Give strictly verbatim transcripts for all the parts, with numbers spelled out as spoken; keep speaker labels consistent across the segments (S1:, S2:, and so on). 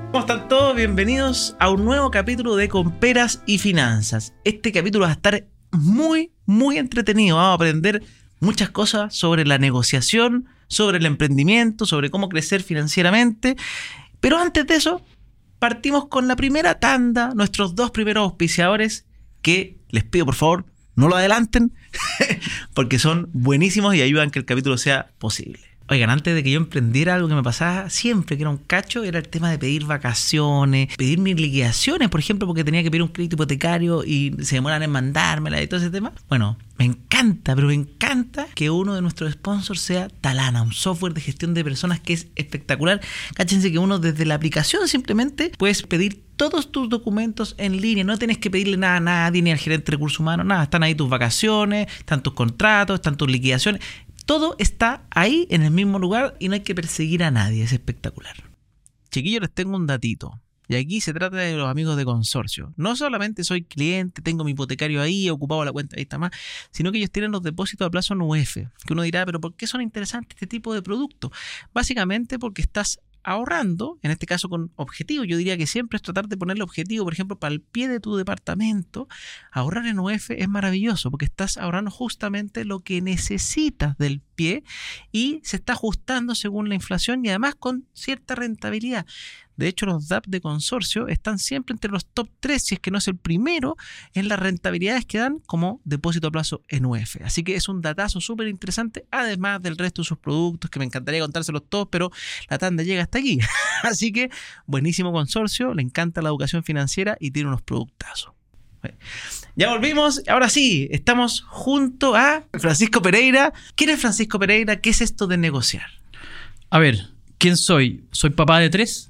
S1: ¿Cómo están todos? Bienvenidos a un nuevo capítulo de Comperas y Finanzas. Este capítulo va a estar muy, muy entretenido. Vamos a aprender muchas cosas sobre la negociación, sobre el emprendimiento, sobre cómo crecer financieramente. Pero antes de eso, partimos con la primera tanda, nuestros dos primeros auspiciadores, que les pido por favor no lo adelanten, porque son buenísimos y ayudan a que el capítulo sea posible. Oigan, antes de que yo emprendiera, algo que me pasaba siempre, que era un cacho, era el tema de pedir vacaciones, pedir mis liquidaciones, por ejemplo, porque tenía que pedir un crédito hipotecario y se demoran en mandármela y todo ese tema. Bueno, me encanta, pero me encanta que uno de nuestros sponsors sea Talana, un software de gestión de personas que es espectacular. Cáchense que uno desde la aplicación simplemente puedes pedir todos tus documentos en línea, no tienes que pedirle nada a nadie, ni al gerente de recursos humanos, nada. Están ahí tus vacaciones, están tus contratos, están tus liquidaciones. Todo está ahí en el mismo lugar y no hay que perseguir a nadie. Es espectacular. Chiquillos, les tengo un datito. Y aquí se trata de los amigos de Consorcio. No solamente soy cliente, tengo mi hipotecario ahí, he ocupado la cuenta ahí está más, sino que ellos tienen los depósitos a plazo en U F. Que uno dirá, ¿pero por qué son interesantes este tipo de productos? Básicamente porque estás ahorrando, en este caso con objetivo. Yo diría que siempre es tratar de ponerle objetivo, por ejemplo, para el pie de tu departamento. Ahorrar en U F es maravilloso porque estás ahorrando justamente lo que necesitas del pie y se está ajustando según la inflación y además con cierta rentabilidad. De hecho, los D A P de Consorcio están siempre entre los top tres, si es que no es el primero, en las rentabilidades que dan como depósito a plazo en U F. Así que es un datazo súper interesante, además del resto de sus productos, que me encantaría contárselos todos, pero la tanda llega hasta aquí. Así que, buenísimo Consorcio, le encanta la educación financiera y tiene unos productazos. Ya volvimos, ahora sí, estamos junto a Francisco Pereira. ¿Quién es Francisco Pereira? ¿Qué es esto de negociar?
S2: A ver, ¿quién soy? Soy papá de tres.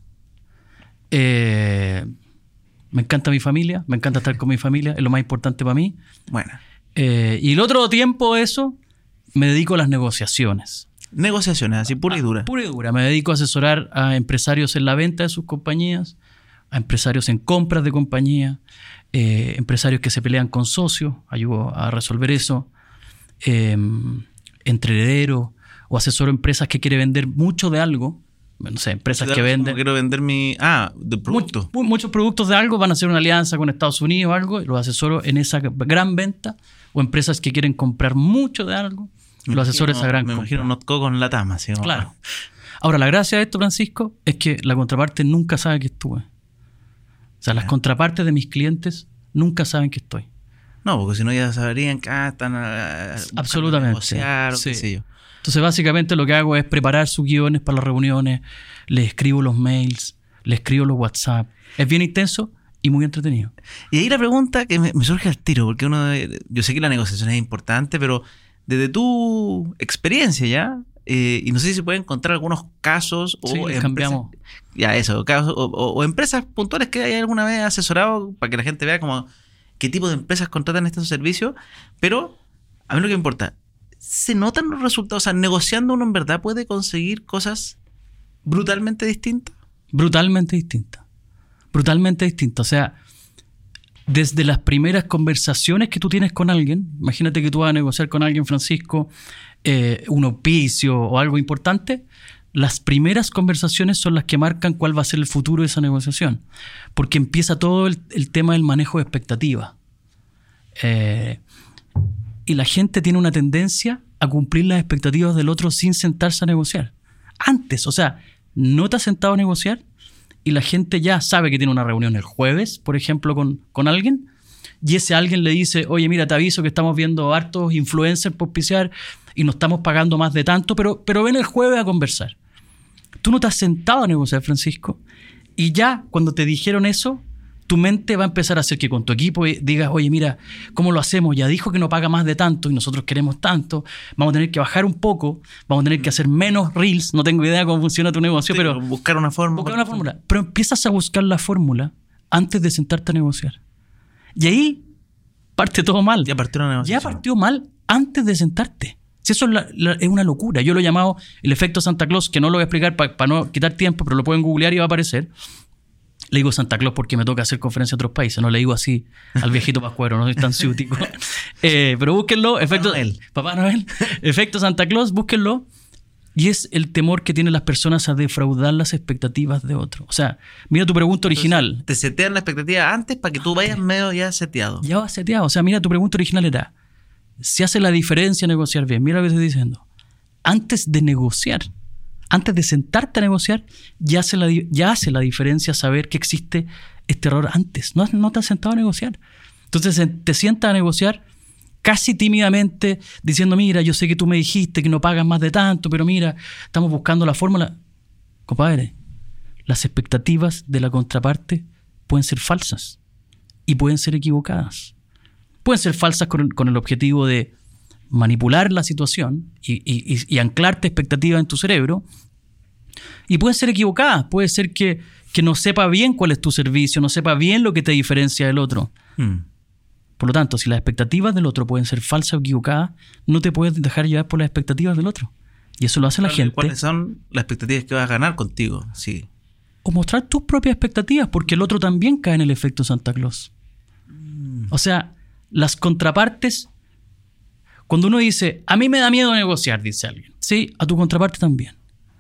S2: Eh, me encanta mi familia, me encanta estar con mi familia, es lo más importante para mí.
S1: Bueno.
S2: Eh, y el otro tiempo de eso, me dedico a las negociaciones.
S1: Negociaciones, así pura y dura.
S2: A, pura y dura. Me dedico a asesorar a empresarios en la venta de sus compañías, a empresarios en compras de compañías, eh, empresarios que se pelean con socios, ayudo a resolver eso, eh, entre herederos, o asesoro empresas que quieren vender mucho de algo. No sé, empresas que venden...
S1: Quiero vender mi... Ah, de productos.
S2: Muchos, muchos productos de algo, van a hacer una alianza con Estados Unidos o algo, y los asesoro en esa gran venta, o empresas que quieren comprar mucho de algo, y los asesoro en esa gran
S1: me
S2: compra.
S1: Me imagino Notco con la Tama, ¿sí?
S2: Claro. Ahora, la gracia de esto, Francisco, es que la contraparte nunca sabe que estuve. O sea, las contrapartes de mis clientes nunca saben que estoy.
S1: No, porque si no ya sabrían que ah, están a, a
S2: absolutamente
S1: negociar,
S2: sí.
S1: o qué sé yo.
S2: Entonces, básicamente lo que hago es preparar sus guiones para las reuniones, les escribo los mails, les escribo los WhatsApp. Es bien intenso y muy entretenido.
S1: Y ahí la pregunta que me, me surge al tiro, porque uno de, yo sé que la negociación es importante, pero desde tu experiencia ya, eh, y no sé si se pueden encontrar algunos casos o
S2: sí,
S1: empresas,
S2: cambiamos.
S1: Ya, eso, casos, o, o, o empresas puntuales que hay alguna vez asesorado para que la gente vea como qué tipo de empresas contratan estos servicios, pero a mí lo que me importa, ¿se notan los resultados? O sea, negociando uno en verdad puede conseguir cosas brutalmente distintas.
S2: Brutalmente distintas. Brutalmente distintas. O sea, desde las primeras conversaciones que tú tienes con alguien, imagínate que tú vas a negociar con alguien, Francisco, eh, un auspicio o algo importante, las primeras conversaciones son las que marcan cuál va a ser el futuro de esa negociación. Porque empieza todo el, el tema del manejo de expectativas. Eh... Y la gente tiene una tendencia a cumplir las expectativas del otro sin sentarse a negociar. Antes, o sea, no te has sentado a negociar y la gente ya sabe que tiene una reunión el jueves, por ejemplo, con, con alguien, y ese alguien le dice, oye, mira, te aviso que estamos viendo hartos influencers por auspiciar y nos estamos pagando más de tanto, pero, pero ven el jueves a conversar. Tú no te has sentado a negociar, Francisco, y ya cuando te dijeron eso, tu mente va a empezar a hacer que con tu equipo digas, oye, mira, ¿cómo lo hacemos? Ya dijo que no paga más de tanto y nosotros queremos tanto. Vamos a tener que bajar un poco, vamos a tener que hacer menos reels. No tengo idea cómo funciona tu negocio, sí, pero...
S1: Buscar una fórmula.
S2: Buscar una fórmula. Pero empiezas a buscar la fórmula antes de sentarte a negociar. Y ahí parte todo mal.
S1: Ya partió la negociación.
S2: Ya partió mal antes de sentarte. Si eso es, la, la, es una locura. Yo lo he llamado el efecto Santa Claus, que no lo voy a explicar para pa no quitar tiempo, pero lo pueden googlear y va a aparecer. Le digo Santa Claus porque me toca hacer conferencias en otros países. No le digo así al viejito Pascuero, no soy tan ciútico. eh, pero búsquenlo. Efecto,
S1: Papá Noel.
S2: Papá Noel. Efecto Santa Claus, búsquenlo. Y es el temor que tienen las personas a defraudar las expectativas de otro. O sea, mira tu pregunta original.
S1: Entonces, te setean la expectativa antes para que tú vayas medio ya seteado.
S2: Ya vas seteado. O sea, mira, tu pregunta original era, si hace la diferencia negociar bien. Mira lo que estoy diciendo. Antes de negociar, antes de sentarte a negociar, ya hace la, ya hace la diferencia saber que existe este error antes. No, no te has sentado a negociar. Entonces te sientas a negociar casi tímidamente, diciendo, mira, yo sé que tú me dijiste que no pagas más de tanto, pero mira, estamos buscando la fórmula. Compadre, las expectativas de la contraparte pueden ser falsas y pueden ser equivocadas. Pueden ser falsas con, con el objetivo de manipular la situación y, y, y anclarte expectativas en tu cerebro, y pueden ser equivocadas. Puede ser que, que no sepa bien cuál es tu servicio, no sepa bien lo que te diferencia del otro. Hmm. Por lo tanto, si las expectativas del otro pueden ser falsas o equivocadas, no te puedes dejar llevar por las expectativas del otro. Y eso lo hace la gente.
S1: ¿Cuáles son las expectativas que vas a ganar contigo? Sí.
S2: O mostrar tus propias expectativas, porque el otro también cae en el efecto Santa Claus. Mm. O sea, las contrapartes, cuando uno dice, a mí me da miedo negociar, dice alguien. Sí, a tu contraparte también.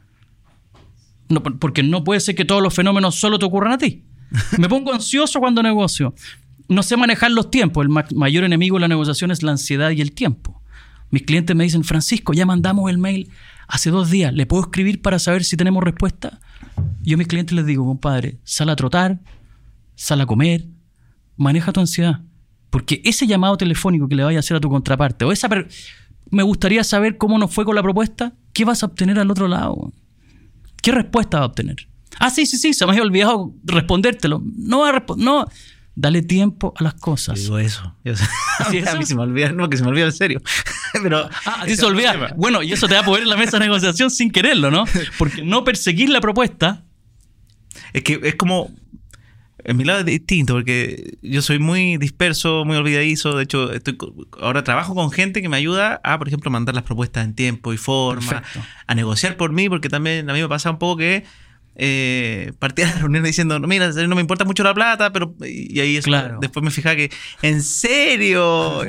S2: No, porque no puede ser que todos los fenómenos solo te ocurran a ti. Me pongo ansioso cuando negocio. No sé manejar los tiempos. El ma- mayor enemigo de la negociación es la ansiedad y el tiempo. Mis clientes me dicen, Francisco, ya mandamos el mail hace dos días. ¿Le puedo escribir para saber si tenemos respuesta? Yo a mis clientes les digo, compadre, sal a trotar, sal a comer, maneja tu ansiedad. Porque ese llamado telefónico que le vaya a hacer a tu contraparte, o esa per- me gustaría saber cómo nos fue con la propuesta, ¿qué vas a obtener al otro lado? ¿Qué respuesta vas a obtener? Ah, sí, sí, sí, se me había olvidado respondértelo. No va a responder, no. Dale tiempo a las cosas.
S1: Yo digo eso. Yo, ¿Sí eso? A mí se me olvida, no, que se me olvida en serio. Pero,
S2: ah, a ti se olvida. Bueno, y eso te va a poner en la mesa de negociación sin quererlo, ¿no? Porque no perseguir la propuesta.
S1: Es que es como... En mi lado es distinto, porque yo soy muy disperso, muy olvidadizo. De hecho, estoy ahora trabajo con gente que me ayuda a, por ejemplo, mandar las propuestas en tiempo y forma, perfecto, a negociar por mí, porque también a mí me pasa un poco que eh, partía de la reunión diciendo, no, mira, no me importa mucho la plata, pero... Y ahí eso, claro, después me fijaba que, ¿en serio?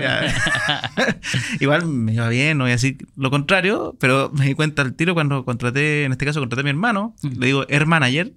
S1: Igual me iba bien, no voy a decir lo contrario, pero me di cuenta al tiro cuando contraté, en este caso contraté a mi hermano, mm. le digo Air Manager,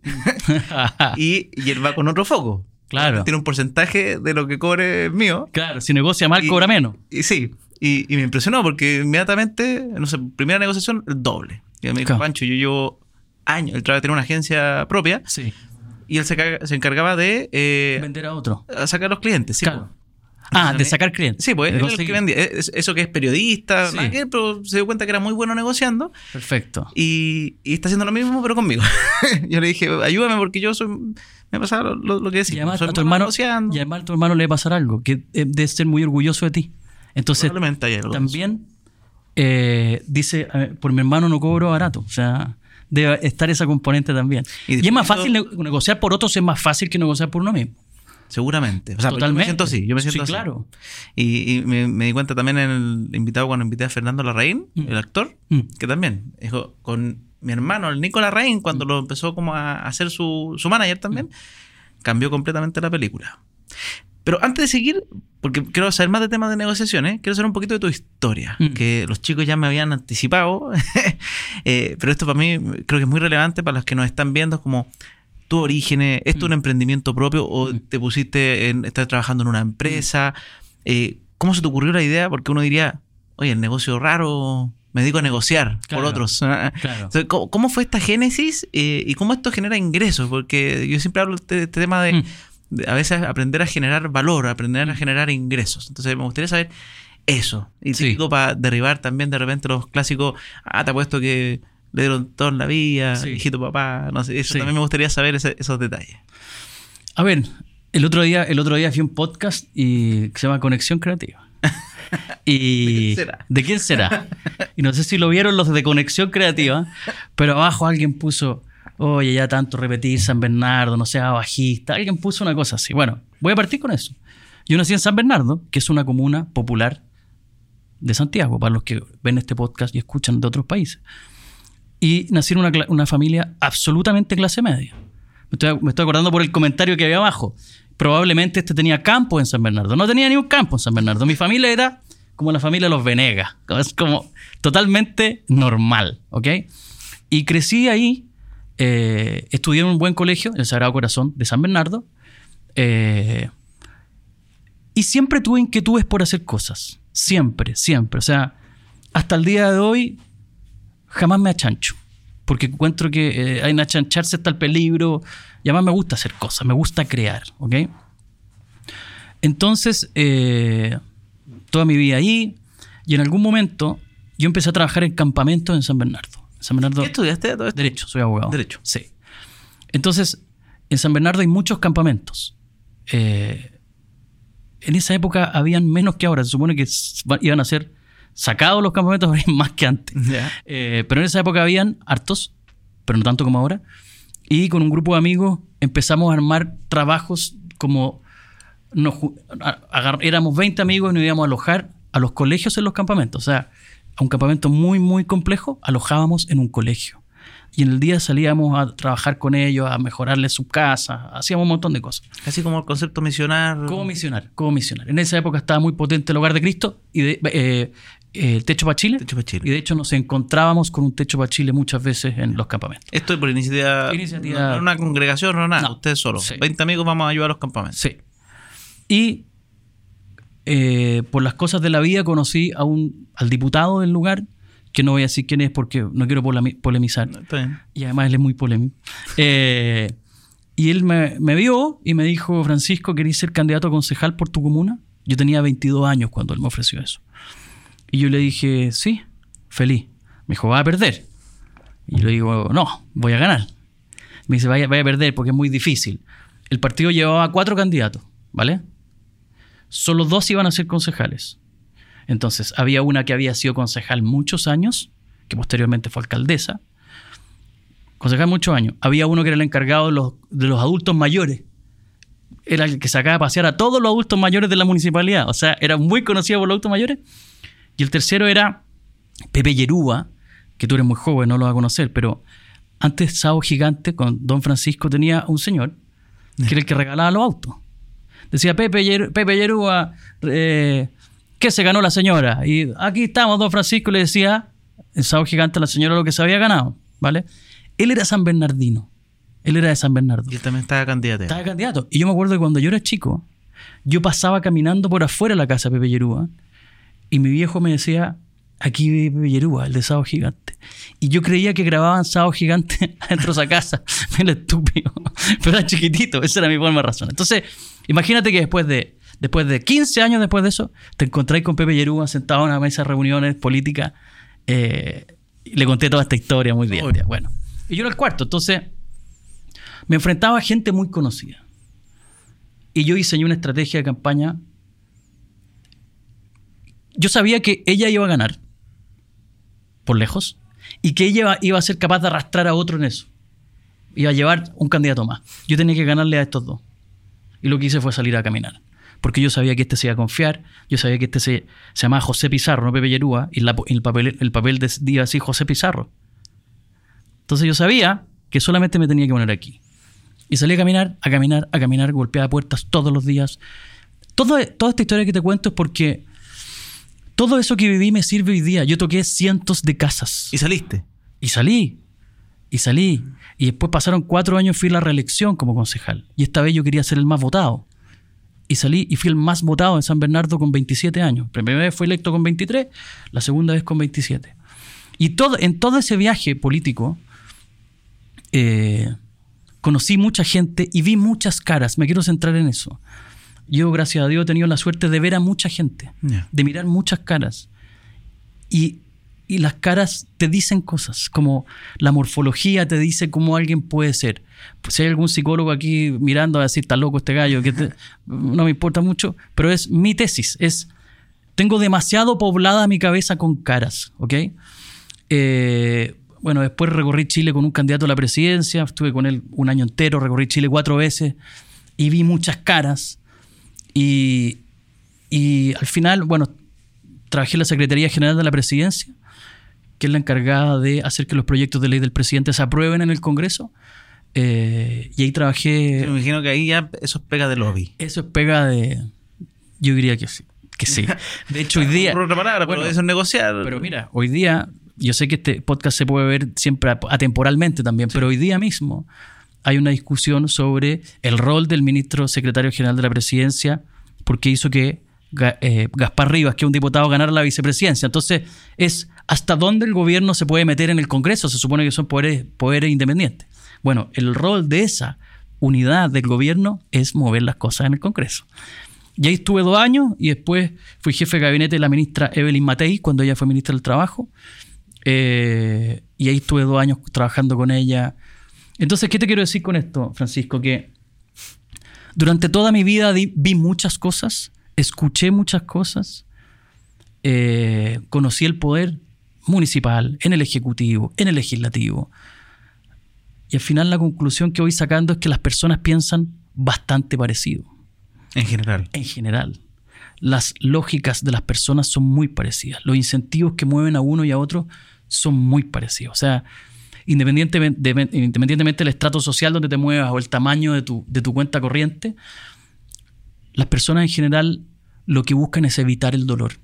S1: y, y él va con otro foco.
S2: Claro.
S1: Tiene un porcentaje de lo que cobre mío.
S2: Claro, si negocia mal, y, cobra menos.
S1: Y sí, y, y me impresionó porque inmediatamente, no sé, primera negociación, el doble. Y me dijo, claro, Pancho, yo llevo años, él tenía una agencia propia,
S2: sí,
S1: y él se, se encargaba de... Eh,
S2: vender a otro.
S1: A sacar a los clientes, sí.
S2: Claro. Ah, de sacar clientes.
S1: Sí, pues él es el que vendía. Eso que es periodista, sí, que, pero se dio cuenta que era muy bueno negociando.
S2: Perfecto.
S1: Y, y está haciendo lo mismo, pero conmigo. Yo le dije, ayúdame porque yo soy... Me pasa lo, lo, lo que decía.
S2: Y además, a tu hermano, y además a tu hermano le va a pasar algo, que debe ser muy orgulloso de ti. Entonces, también eh, dice, por mi hermano no cobro barato. O sea... debe estar esa componente también. Y, y es más fácil ne- negociar por otros, es más fácil que negociar por uno mismo.
S1: Seguramente. O sea, totalmente. Yo me siento así. Yo me siento
S2: sí,
S1: así.
S2: Claro.
S1: Y, y me, me di cuenta también en el invitado cuando invité a Fernando Larraín, mm. el actor, mm. que también, dijo, con mi hermano, el Nico Larraín, cuando mm. lo empezó como a hacer su, su manager también, mm. cambió completamente la película. Pero antes de seguir, porque quiero saber más de temas de negociaciones, quiero saber un poquito de tu historia, mm. que los chicos ya me habían anticipado, eh, pero esto para mí creo que es muy relevante para los que nos están viendo, como tus orígenes, ¿esto es mm. un emprendimiento propio o mm. te pusiste en estar trabajando en una empresa? Eh, ¿Cómo se te ocurrió la idea? Porque uno diría, oye, el negocio raro, me dedico a negociar, claro, por otros. Claro. Entonces, ¿cómo, ¿cómo fue esta génesis eh, y cómo esto genera ingresos? Porque yo siempre hablo de este tema de... Mm. a veces aprender a generar valor, aprender a generar ingresos. Entonces me gustaría saber eso. Y sí, típico para derribar también de repente los clásicos, ah, te apuesto que le dieron todo en la vida, sí, hijito papá, no sé, eso sí, también me gustaría saber ese, esos detalles.
S2: A ver, el otro día, el otro día vi un podcast y, que se llama Conexión Creativa. Y ¿de quién será? ¿De quién será? Y no sé si lo vieron los de Conexión Creativa, pero abajo alguien puso... oye, ya tanto repetir San Bernardo, no sea bajista. Alguien puso una cosa así. Bueno, voy a partir con eso. Yo nací en San Bernardo, que es una comuna popular de Santiago, para los que ven este podcast y escuchan de otros países. Y nací en una, una familia absolutamente clase media. Me estoy, me estoy acordando por el comentario que había abajo. Probablemente este tenía campo en San Bernardo. No tenía ni un campo en San Bernardo. Mi familia era como la familia Los Venegas. Es como totalmente normal, ¿ok? Y crecí ahí, eh, estudié en un buen colegio, el Sagrado Corazón de San Bernardo, eh, y siempre tuve inquietudes por hacer cosas. Siempre, siempre. O sea, hasta el día de hoy jamás me achancho. Porque encuentro que eh, en achancharse está el peligro. Y además me gusta hacer cosas, me gusta crear, ¿ok? Entonces, eh, toda mi vida ahí. Y en algún momento yo empecé a trabajar en campamentos en San Bernardo. En San Bernardo,
S1: ¿Qué estudiaste todo esto?
S2: Derecho, soy abogado.
S1: Derecho.
S2: Sí. Entonces, en San Bernardo hay muchos campamentos. Eh, en esa época habían menos que ahora. Se supone que iban a ser sacados los campamentos, había más que antes.
S1: Yeah.
S2: Eh, pero en esa época habían hartos, pero no tanto como ahora. Y con un grupo de amigos empezamos a armar trabajos como... Nos, agar, éramos veinte amigos y nos íbamos a alojar a los colegios en los campamentos. O sea, a un campamento muy, muy complejo, alojábamos en un colegio. Y en el día salíamos a trabajar con ellos, a mejorarles su casa, hacíamos un montón de cosas.
S1: Casi como el concepto misionar.
S2: Como misionar, como misionar. En esa época estaba muy potente el Hogar de Cristo y de, eh, eh, el Techo para Chile.
S1: Techo para Chile.
S2: Y de hecho nos encontrábamos con un Techo para Chile muchas veces en los campamentos.
S1: Esto es por iniciativa.
S2: Iniciativa-
S1: No, no una congregación, no nada.
S2: No.
S1: Ustedes solos.
S2: Sí.
S1: veinte amigos vamos a ayudar a los campamentos.
S2: Sí. Y eh, por las cosas de la vida conocí a un, al diputado del lugar, que no voy a decir quién es porque no quiero polemi- polemizar.
S1: Está bien.
S2: Y además él es muy polémico. Eh, y él me, me vio y me dijo: Francisco, ¿querés ser candidato a concejal por tu comuna? Yo tenía veintidós años cuando él me ofreció eso. Y yo le dije: sí, feliz. Me dijo: ¿vas a perder? Y yo le digo: no, voy a ganar. Me dice: vaya, vaya a perder porque es muy difícil. El partido llevaba cuatro candidatos, ¿vale? Solo dos iban a ser concejales. Entonces, había una que había sido concejal muchos años, que posteriormente fue alcaldesa. Concejal muchos años. Había uno que era el encargado de los, de los adultos mayores. Era el que sacaba a pasear a todos los adultos mayores de la municipalidad. O sea, era muy conocido por los adultos mayores. Y el tercero era Pepe Yerúa, que tú eres muy joven, no lo vas a conocer, pero antes Sao Gigante con Don Francisco tenía un señor que era el que regalaba los autos. Decía: Pepe, Yer, Pepe Yerúa, eh, ¿qué se ganó la señora? Y aquí estamos, Don Francisco le decía el Sao Gigante a la señora lo que se había ganado, ¿vale? Él era San Bernardino. Él era de San Bernardo.
S1: Y él también estaba candidato.
S2: Estaba candidato. Y yo me acuerdo que cuando yo era chico, yo pasaba caminando por afuera de la casa de Pepe Yerúa y mi viejo me decía: aquí vive Pepe Yerúa, el de Sao Gigante. Y yo creía que grababan Sao Gigante adentro de esa casa. Era estúpido. Pero era chiquitito. Esa era mi forma de razón. Entonces, imagínate que después de, después de quince años después de eso, te encontráis con Pepe Yerúa sentado en una mesa de reuniones políticas. Eh, y le conté toda esta historia muy bien. Bueno, y yo era el cuarto. Entonces, me enfrentaba a gente muy conocida. Y yo diseñé una estrategia de campaña. Yo sabía que ella iba a ganar, por lejos, y que ella iba, iba a ser capaz de arrastrar a otro en eso. Iba a llevar un candidato más. Yo tenía que ganarle a estos dos. Y lo que hice fue salir a caminar. Porque yo sabía que este se iba a confiar. Yo sabía que este se, se llamaba José Pizarro, no Pepe Yerúa. Y la, el papel, el papel decía así: José Pizarro. Entonces yo sabía que solamente me tenía que poner aquí. Y salí a caminar, a caminar, a caminar, golpeaba puertas todos los días. Todo, toda esta historia que te cuento es porque todo eso que viví me sirve hoy día. Yo toqué cientos de casas.
S1: ¿Y saliste?
S2: Y salí. Y salí. Y después pasaron cuatro años, fui a la reelección como concejal. Y esta vez yo quería ser el más votado. Y salí y fui el más votado en San Bernardo con veintisiete años. La primera vez fui electo con veintitrés, la segunda vez con veintisiete. Y todo, en todo ese viaje político eh, conocí mucha gente y vi muchas caras. Me quiero centrar en eso. Yo, gracias a Dios, he tenido la suerte de ver a mucha gente,
S1: Yeah.
S2: de mirar muchas caras. Y, y las caras te dicen cosas, como la morfología te dice cómo alguien puede ser. Pues si hay algún psicólogo aquí mirando a decir: está loco este gallo, que te, no me importa mucho, pero es mi tesis. Es, tengo demasiado poblada mi cabeza con caras, ¿ok? Eh, bueno, después recorrí Chile con un candidato a la presidencia, estuve con él un año entero, recorrí Chile cuatro veces y vi muchas caras. Y, y al final, bueno, trabajé en la Secretaría General de la Presidencia, que es la encargada de hacer que los proyectos de ley del presidente se aprueben en el Congreso. Eh, y ahí trabajé...
S1: Sí, me imagino que ahí ya eso es pega de lobby.
S2: Eso es pega de... Yo diría que sí. que sí. De hecho, hoy día...
S1: Por otra palabra, bueno, pero eso es negociar.
S2: Pero mira, hoy día, yo sé que este podcast se puede ver siempre atemporalmente también, sí. Pero hoy día mismo hay una discusión sobre el rol del ministro secretario general de la presidencia, porque hizo que eh, Gaspar Rivas, que es un diputado, ganara la vicepresidencia. Entonces, es hasta dónde el gobierno se puede meter en el Congreso. Se supone que son poderes, poderes independientes. Bueno, el rol de esa unidad del gobierno es mover las cosas en el Congreso. Y ahí estuve dos años y después fui jefe de gabinete de la ministra Evelyn Matei cuando ella fue ministra del Trabajo. Eh, y ahí estuve dos años trabajando con ella. Entonces, ¿qué te quiero decir con esto, Francisco? Que durante toda mi vida di, vi muchas cosas, escuché muchas cosas, eh, conocí el poder municipal, en el Ejecutivo, en el Legislativo. Y al final la conclusión que voy sacando es que las personas piensan bastante parecido.
S1: En general. En
S2: general. Las lógicas de las personas son muy parecidas. Los incentivos que mueven a uno y a otro son muy parecidos. O sea, independientemente, de, independientemente del estrato social donde te muevas o el tamaño de tu, de tu cuenta corriente, las personas en general lo que buscan es evitar el dolor.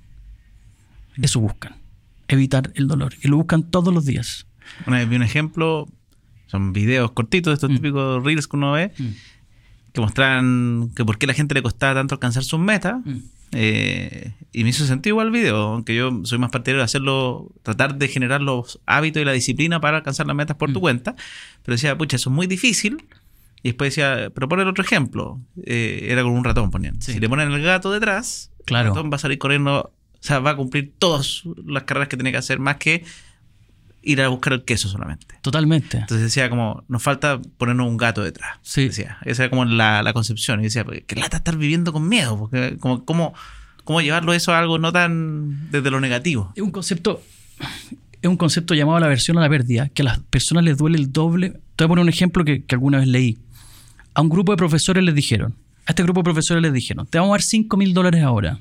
S2: Eso buscan. Evitar el dolor. Y lo buscan todos los días.
S1: Una vez vi un ejemplo, son videos cortitos, estos mm. típicos reels que uno ve, mm. que mostraban que por qué a la gente le costaba tanto alcanzar sus metas. Mm. Eh, y me hizo sentido igual el video, aunque yo soy más partidario de hacerlo, tratar de generar los hábitos y la disciplina para alcanzar las metas por mm. tu cuenta. Pero decía, pucha, eso es muy difícil. Y después decía, pero poner otro ejemplo. Eh, era con un ratón, ponían. Sí. Si le ponen el gato detrás,
S2: claro.
S1: El ratón va a salir corriendo, o sea, va a cumplir todas las carreras que tiene que hacer, más que ir a buscar el queso solamente.
S2: Totalmente.
S1: Entonces decía como, nos falta ponernos un gato detrás.
S2: Sí.
S1: Decía, esa era como la, la concepción. Y decía, qué lata estar viviendo con miedo, porque como, como, cómo llevarlo eso a algo no tan desde lo negativo.
S2: Es un concepto, es un concepto llamado la aversión a la pérdida, que a las personas les duele el doble. Te voy a poner un ejemplo que, que alguna vez leí. A un grupo de profesores les dijeron, a este grupo de profesores les dijeron, te vamos a dar cinco mil dólares ahora.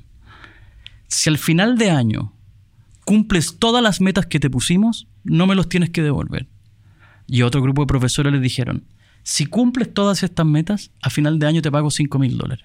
S2: Si al final de año cumples todas las metas que te pusimos, no me los tienes que devolver. Y otro grupo de profesores les dijeron, si cumples todas estas metas, a final de año te pago cinco mil dólares.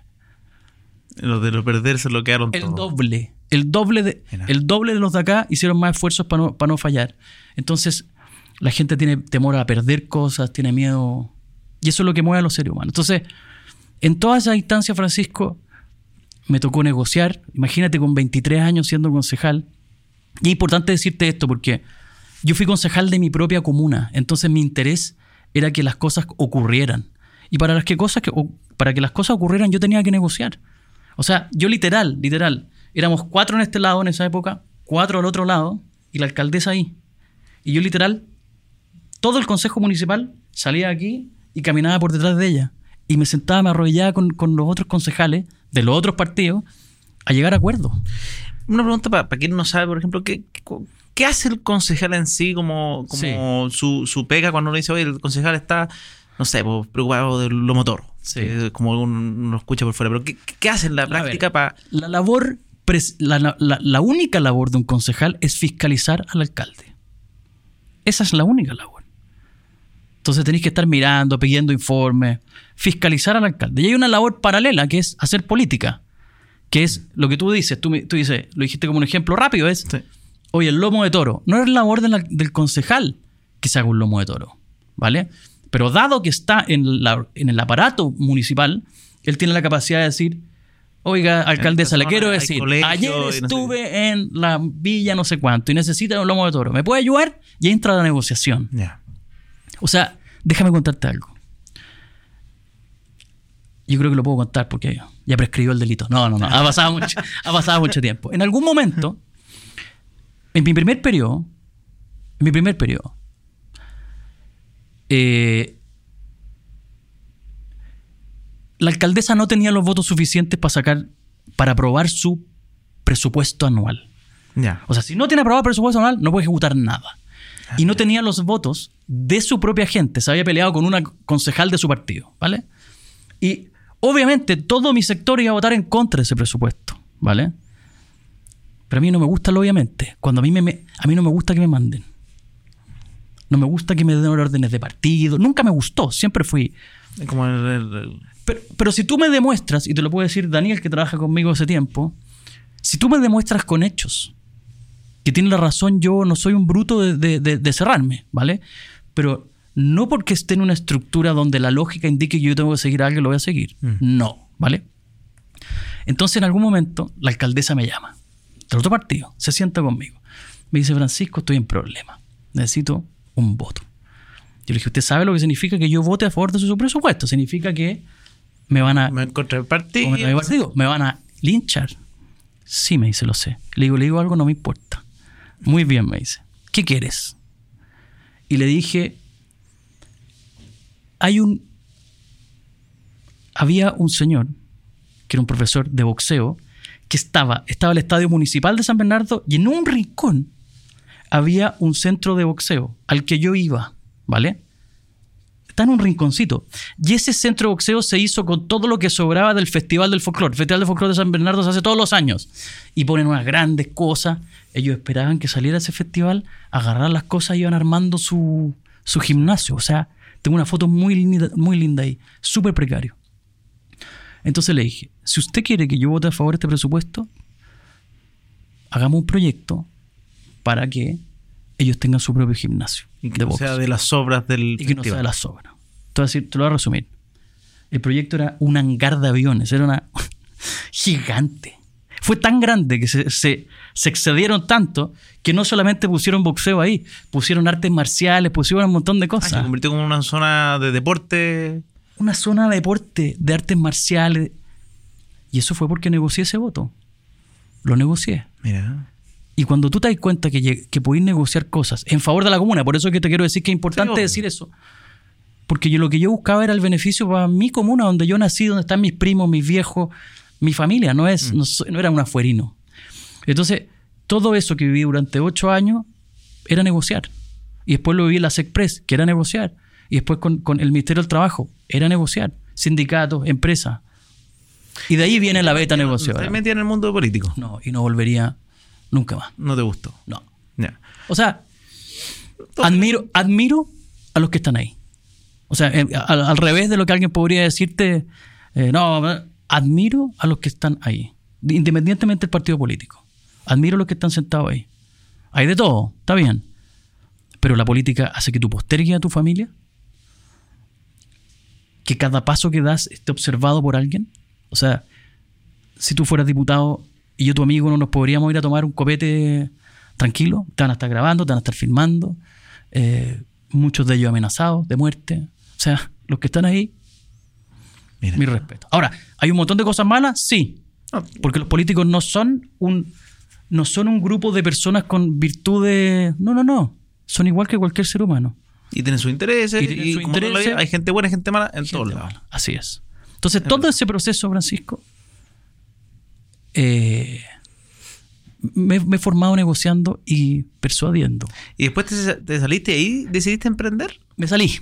S1: Los de los perder se lo quedaron
S2: el
S1: todo.
S2: doble. El doble, de, el doble de los de acá hicieron más esfuerzos para no, para no fallar. Entonces, la gente tiene temor a perder cosas, tiene miedo. Y eso es lo que mueve a los seres humanos. Entonces, en todas esas instancias, Francisco, me tocó negociar. Imagínate con veintitrés años siendo concejal. Y es importante decirte esto porque yo fui concejal de mi propia comuna. Entonces mi interés era que las cosas ocurrieran. Y para, las que cosas que, para que las cosas ocurrieran yo tenía que negociar. O sea, yo literal, literal, éramos cuatro en este lado en esa época, cuatro al otro lado y la alcaldesa ahí. Y yo literal, todo el consejo municipal salía aquí y caminaba por detrás de ella. Y me sentaba, me arrodillaba con, con los otros concejales de los otros partidos a llegar a acuerdos.
S1: Una pregunta para, para quien no sabe, por ejemplo, ¿qué, qué, qué hace el concejal en sí como, como sí. su, su pega cuando uno dice, oye, el concejal está, no sé, pues, preocupado de lo motor? Sí. Eh, como uno lo escucha por fuera. Pero ¿qué, qué hace en la práctica para...?
S2: La labor, la, la, la única labor de un concejal es fiscalizar al alcalde. Esa es la única labor. Entonces tenéis que estar mirando, pidiendo informes, fiscalizar al alcalde. Y hay una labor paralela que es hacer política, que es lo que tú dices. Tú, tú dices, lo dijiste como un ejemplo rápido, es, sí. Oye, el lomo de toro. No es labor de la, del concejal que se haga un lomo de toro, ¿vale? Pero dado que está en, la, en el aparato municipal, él tiene la capacidad de decir, oiga, alcaldesa, persona, le quiero decir, ayer estuve no sé. en la villa no sé cuánto y necesita un lomo de toro. ¿Me puede ayudar? Y entra la negociación.
S1: Yeah.
S2: O sea, déjame contarte algo. Yo creo que lo puedo contar porque ya prescribió el delito. No, no, no. Ha pasado mucho, ha pasado mucho tiempo. En algún momento, en mi primer periodo, en mi primer periodo, eh, la alcaldesa no tenía los votos suficientes para sacar, para aprobar su presupuesto anual.
S1: Yeah.
S2: O sea, si no tiene aprobado el presupuesto anual, no puede ejecutar nada. Y no tenía los votos de su propia gente. Se había peleado con una concejal de su partido, ¿vale? Y obviamente todo mi sector iba a votar en contra de ese presupuesto, ¿vale? Pero a mí no me gusta, obviamente. Cuando a mí, me, me, a mí no me gusta que me manden. No me gusta que me den órdenes de partido. Nunca me gustó. Siempre fui...
S1: Como el, el, el...
S2: Pero, pero si tú me demuestras, y te lo puede decir Daniel, que trabaja conmigo hace tiempo, Si tú me demuestras con hechos que tiene la razón, yo no soy un bruto de, de, de, de cerrarme, ¿vale? Pero no porque esté en una estructura donde la lógica indique que yo tengo que seguir a alguien, lo voy a seguir. Mm. No, ¿vale? Entonces, en algún momento, la alcaldesa me llama, del otro partido, se sienta conmigo. Me dice, Francisco, estoy en problema. Necesito un voto. Yo le dije, ¿usted sabe lo que significa que yo vote a favor de su presupuesto? Significa que me van a...
S1: Me encontré el partido.
S2: Me, partido, me van a linchar. Sí, me dice, lo sé. Le digo, le digo algo, no me importa. Muy bien, me dice. ¿Qué quieres? Y le dije, hay un... Había un señor, que era un profesor de boxeo, que estaba, estaba el Estadio Municipal de San Bernardo y en un rincón había un centro de boxeo al que yo iba, ¿vale? Está en un rinconcito. Y ese centro de boxeo se hizo con todo lo que sobraba del Festival del Folclore. El Festival del Folclore de San Bernardo se hace todos los años. Y ponen unas grandes cosas. Ellos esperaban que saliera ese festival, agarrar las cosas y iban armando su, su gimnasio. O sea, tengo una foto muy linda, muy linda ahí. Súper precario. Entonces le dije, si usted quiere que yo vote a favor de este presupuesto, hagamos un proyecto para que ellos tengan su propio gimnasio.
S1: Y que no sea de las obras del
S2: Y que festival. No sea de las obras. Te voy a decir, te lo voy a resumir. El proyecto era un hangar de aviones. Era una gigante. Fue tan grande que se, se, se excedieron tanto que no solamente pusieron boxeo ahí, pusieron artes marciales, pusieron un montón de cosas.
S1: Ah, se convirtió como una zona de deporte.
S2: Una zona de deporte, de artes marciales. Y eso fue porque negocié ese voto. Lo negocié.
S1: Mira.
S2: Y cuando tú te das cuenta que, que podés negociar cosas en favor de la comuna, por eso es que te quiero decir que es importante sí, decir eso. Porque yo lo que yo buscaba era el beneficio para mi comuna, donde yo nací, donde están mis primos, mis viejos, mi familia. No, es, mm. no, no era un afuerino. Entonces, todo eso que viví durante ocho años era negociar. Y después lo viví en la SECPRES, que era negociar. Y después con, con el Ministerio del Trabajo, era negociar. Sindicatos, empresas. Y de ahí viene la beta negociadora.
S1: ¿Te metí en el mundo político?
S2: No, y no volvería nunca más.
S1: ¿No te gustó?
S2: No.
S1: Yeah.
S2: O sea, admiro, admiro a los que están ahí. O sea, eh, al, al revés de lo que alguien podría decirte, eh, no, admiro a los que están ahí. Independientemente del partido político. Admiro a los que están sentados ahí. Hay de todo, está bien. Pero la política hace que tú postergues a tu familia. Que cada paso que das esté observado por alguien. O sea, si tú fueras diputado y yo tu amigo no nos podríamos ir a tomar un copete tranquilo, te van a estar grabando, te van a estar filmando, eh, muchos de ellos amenazados de muerte. O sea, los que están ahí, mira, mi respeto. Ahora, ¿hay un montón de cosas malas? Sí, porque los políticos no son un, no son un grupo de personas con virtudes, no, no, no, son igual que cualquier ser humano.
S1: Y tienen sus intereses, y, y,
S2: su
S1: como
S2: interés,
S1: hay gente buena y gente mala en todos lados.
S2: Así es. Entonces, todo ese proceso, Francisco, eh, me, me he formado negociando y persuadiendo.
S1: ¿Y después te, te saliste ahí? ¿Decidiste emprender?
S2: Me salí.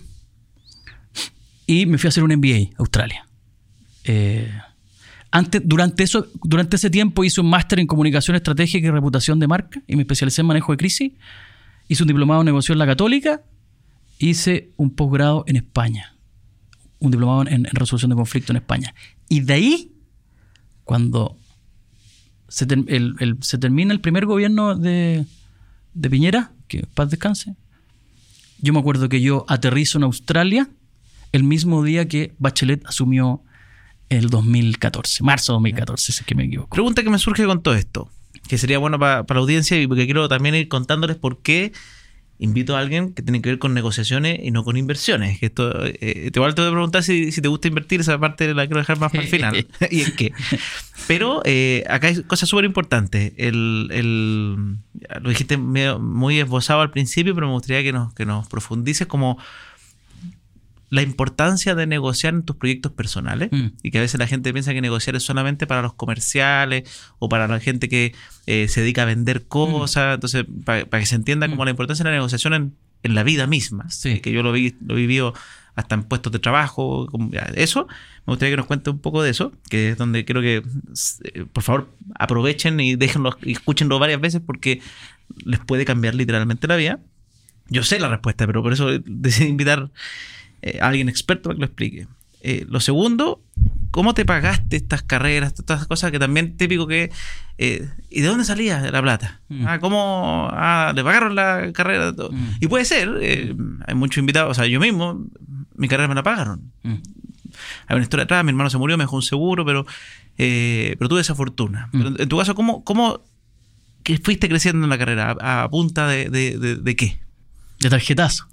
S2: Y me fui a hacer un M B A a Australia. Eh, antes, durante, eso, durante ese tiempo hice un máster en comunicación estratégica y reputación de marca y me especialicé en manejo de crisis. Hice un diplomado en negocio en la Católica. Hice un posgrado en España. Un diplomado en, en resolución de conflicto en España. Y de ahí, cuando se, ter, el, el, se termina el primer gobierno de, de Piñera, que paz descanse, yo me acuerdo que yo aterrizo en Australia el mismo día que Bachelet asumió el dos mil catorce, marzo de dos mil catorce, si es que me equivoco.
S1: Pregunta que me surge con todo esto, que sería bueno para, para la audiencia y porque quiero también ir contándoles por qué invito a alguien que tiene que ver con negociaciones y no con inversiones. Que esto, eh, te voy a preguntar si, si te gusta invertir, esa parte la quiero dejar más para el final. y es que, pero eh, acá hay cosas súper importantes. El, el, lo dijiste muy esbozado al principio, pero me gustaría que nos, que nos profundices como la importancia de negociar en tus proyectos personales mm. y que a veces la gente piensa que negociar es solamente para los comerciales o para la gente que eh, se dedica a vender cosas. Mm. Entonces, para, para que se entienda mm. como la importancia de la negociación en, en la vida misma,
S2: sí.
S1: que yo lo vi, lo he vivido hasta en puestos de trabajo. Eso, me gustaría que nos cuente un poco de eso, que es donde creo que, eh, por favor, aprovechen y déjenlo y escúchenlo varias veces porque les puede cambiar literalmente la vida. Yo sé la respuesta, pero por eso decidí invitar a alguien experto para que lo explique. Eh, lo segundo, ¿cómo te pagaste estas carreras, todas estas cosas que también típico que... Eh, ¿y de dónde salía la plata? Mm. Ah, ¿cómo ah, le pagaron la carrera? Todo. Mm. Y puede ser, eh, hay muchos invitados, o sea, yo mismo, mi carrera me la pagaron. Mm. Hay una historia atrás, mi hermano se murió, me dejó un seguro, pero, eh, pero tuve esa fortuna. Mm. Pero en tu caso, ¿cómo, cómo que fuiste creciendo en la carrera? ¿A, a punta de, de, de, de qué?
S2: De tarjetazo.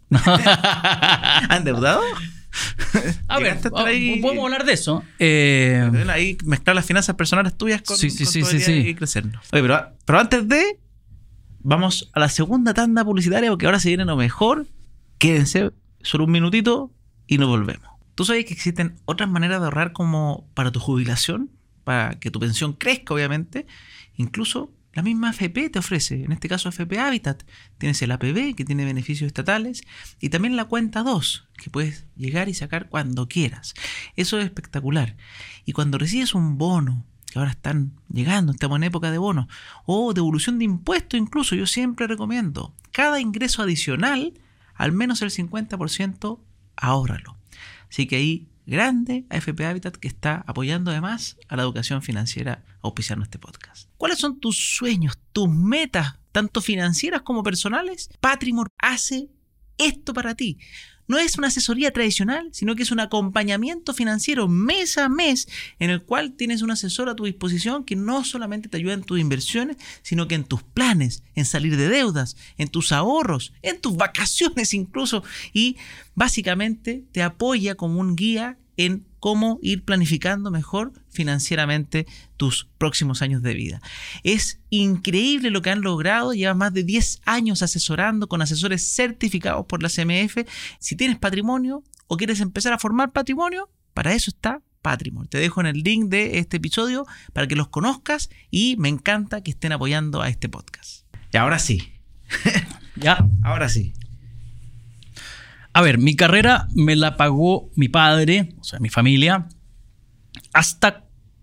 S1: ¿Endeudado?
S2: A ver, ahí, podemos hablar de eso. Eh,
S1: ahí mezclar las finanzas personales tuyas con,
S2: sí, sí,
S1: con
S2: sí,
S1: tu
S2: sí, sí.
S1: y crecernos. Oye, pero, pero antes de, vamos a la segunda tanda publicitaria, porque ahora se viene lo mejor. Quédense solo un minutito y nos volvemos. ¿Tú sabes que existen otras maneras de ahorrar como para tu jubilación? Para que tu pensión crezca, obviamente. Incluso la misma A F P te ofrece, en este caso A F P Habitat. Tienes el A P B, que tiene beneficios estatales, y también la cuenta dos, que puedes llegar y sacar cuando quieras. Eso es espectacular. Y cuando recibes un bono, que ahora están llegando, estamos en época de bonos, o devolución de impuestos incluso, yo siempre recomiendo, cada ingreso adicional, al menos el cincuenta por ciento, ahórralo. Así que ahí, grande A F P Habitat, que está apoyando además a la educación financiera auspiciando este podcast. ¿Cuáles son tus sueños, tus metas, tanto financieras como personales? Patrimor hace esto para ti. No es una asesoría tradicional, sino que es un acompañamiento financiero mes a mes, en el cual tienes un asesor a tu disposición que no solamente te ayuda en tus inversiones, sino que en tus planes, en salir de deudas, en tus ahorros, en tus vacaciones incluso, y básicamente te apoya como un guía en cómo ir planificando mejor financieramente tus próximos años de vida. Es increíble lo que han logrado. Llevan más de diez años asesorando con asesores certificados por la C M F. Si tienes patrimonio o quieres empezar a formar patrimonio, para eso está Patrimor. Te dejo en el link de este episodio para que los conozcas, y me encanta que estén apoyando a este podcast. Y ahora sí.
S2: Ya.
S1: Ahora sí.
S2: A ver, mi carrera me la pagó mi padre, o sea, mi familia, hasta,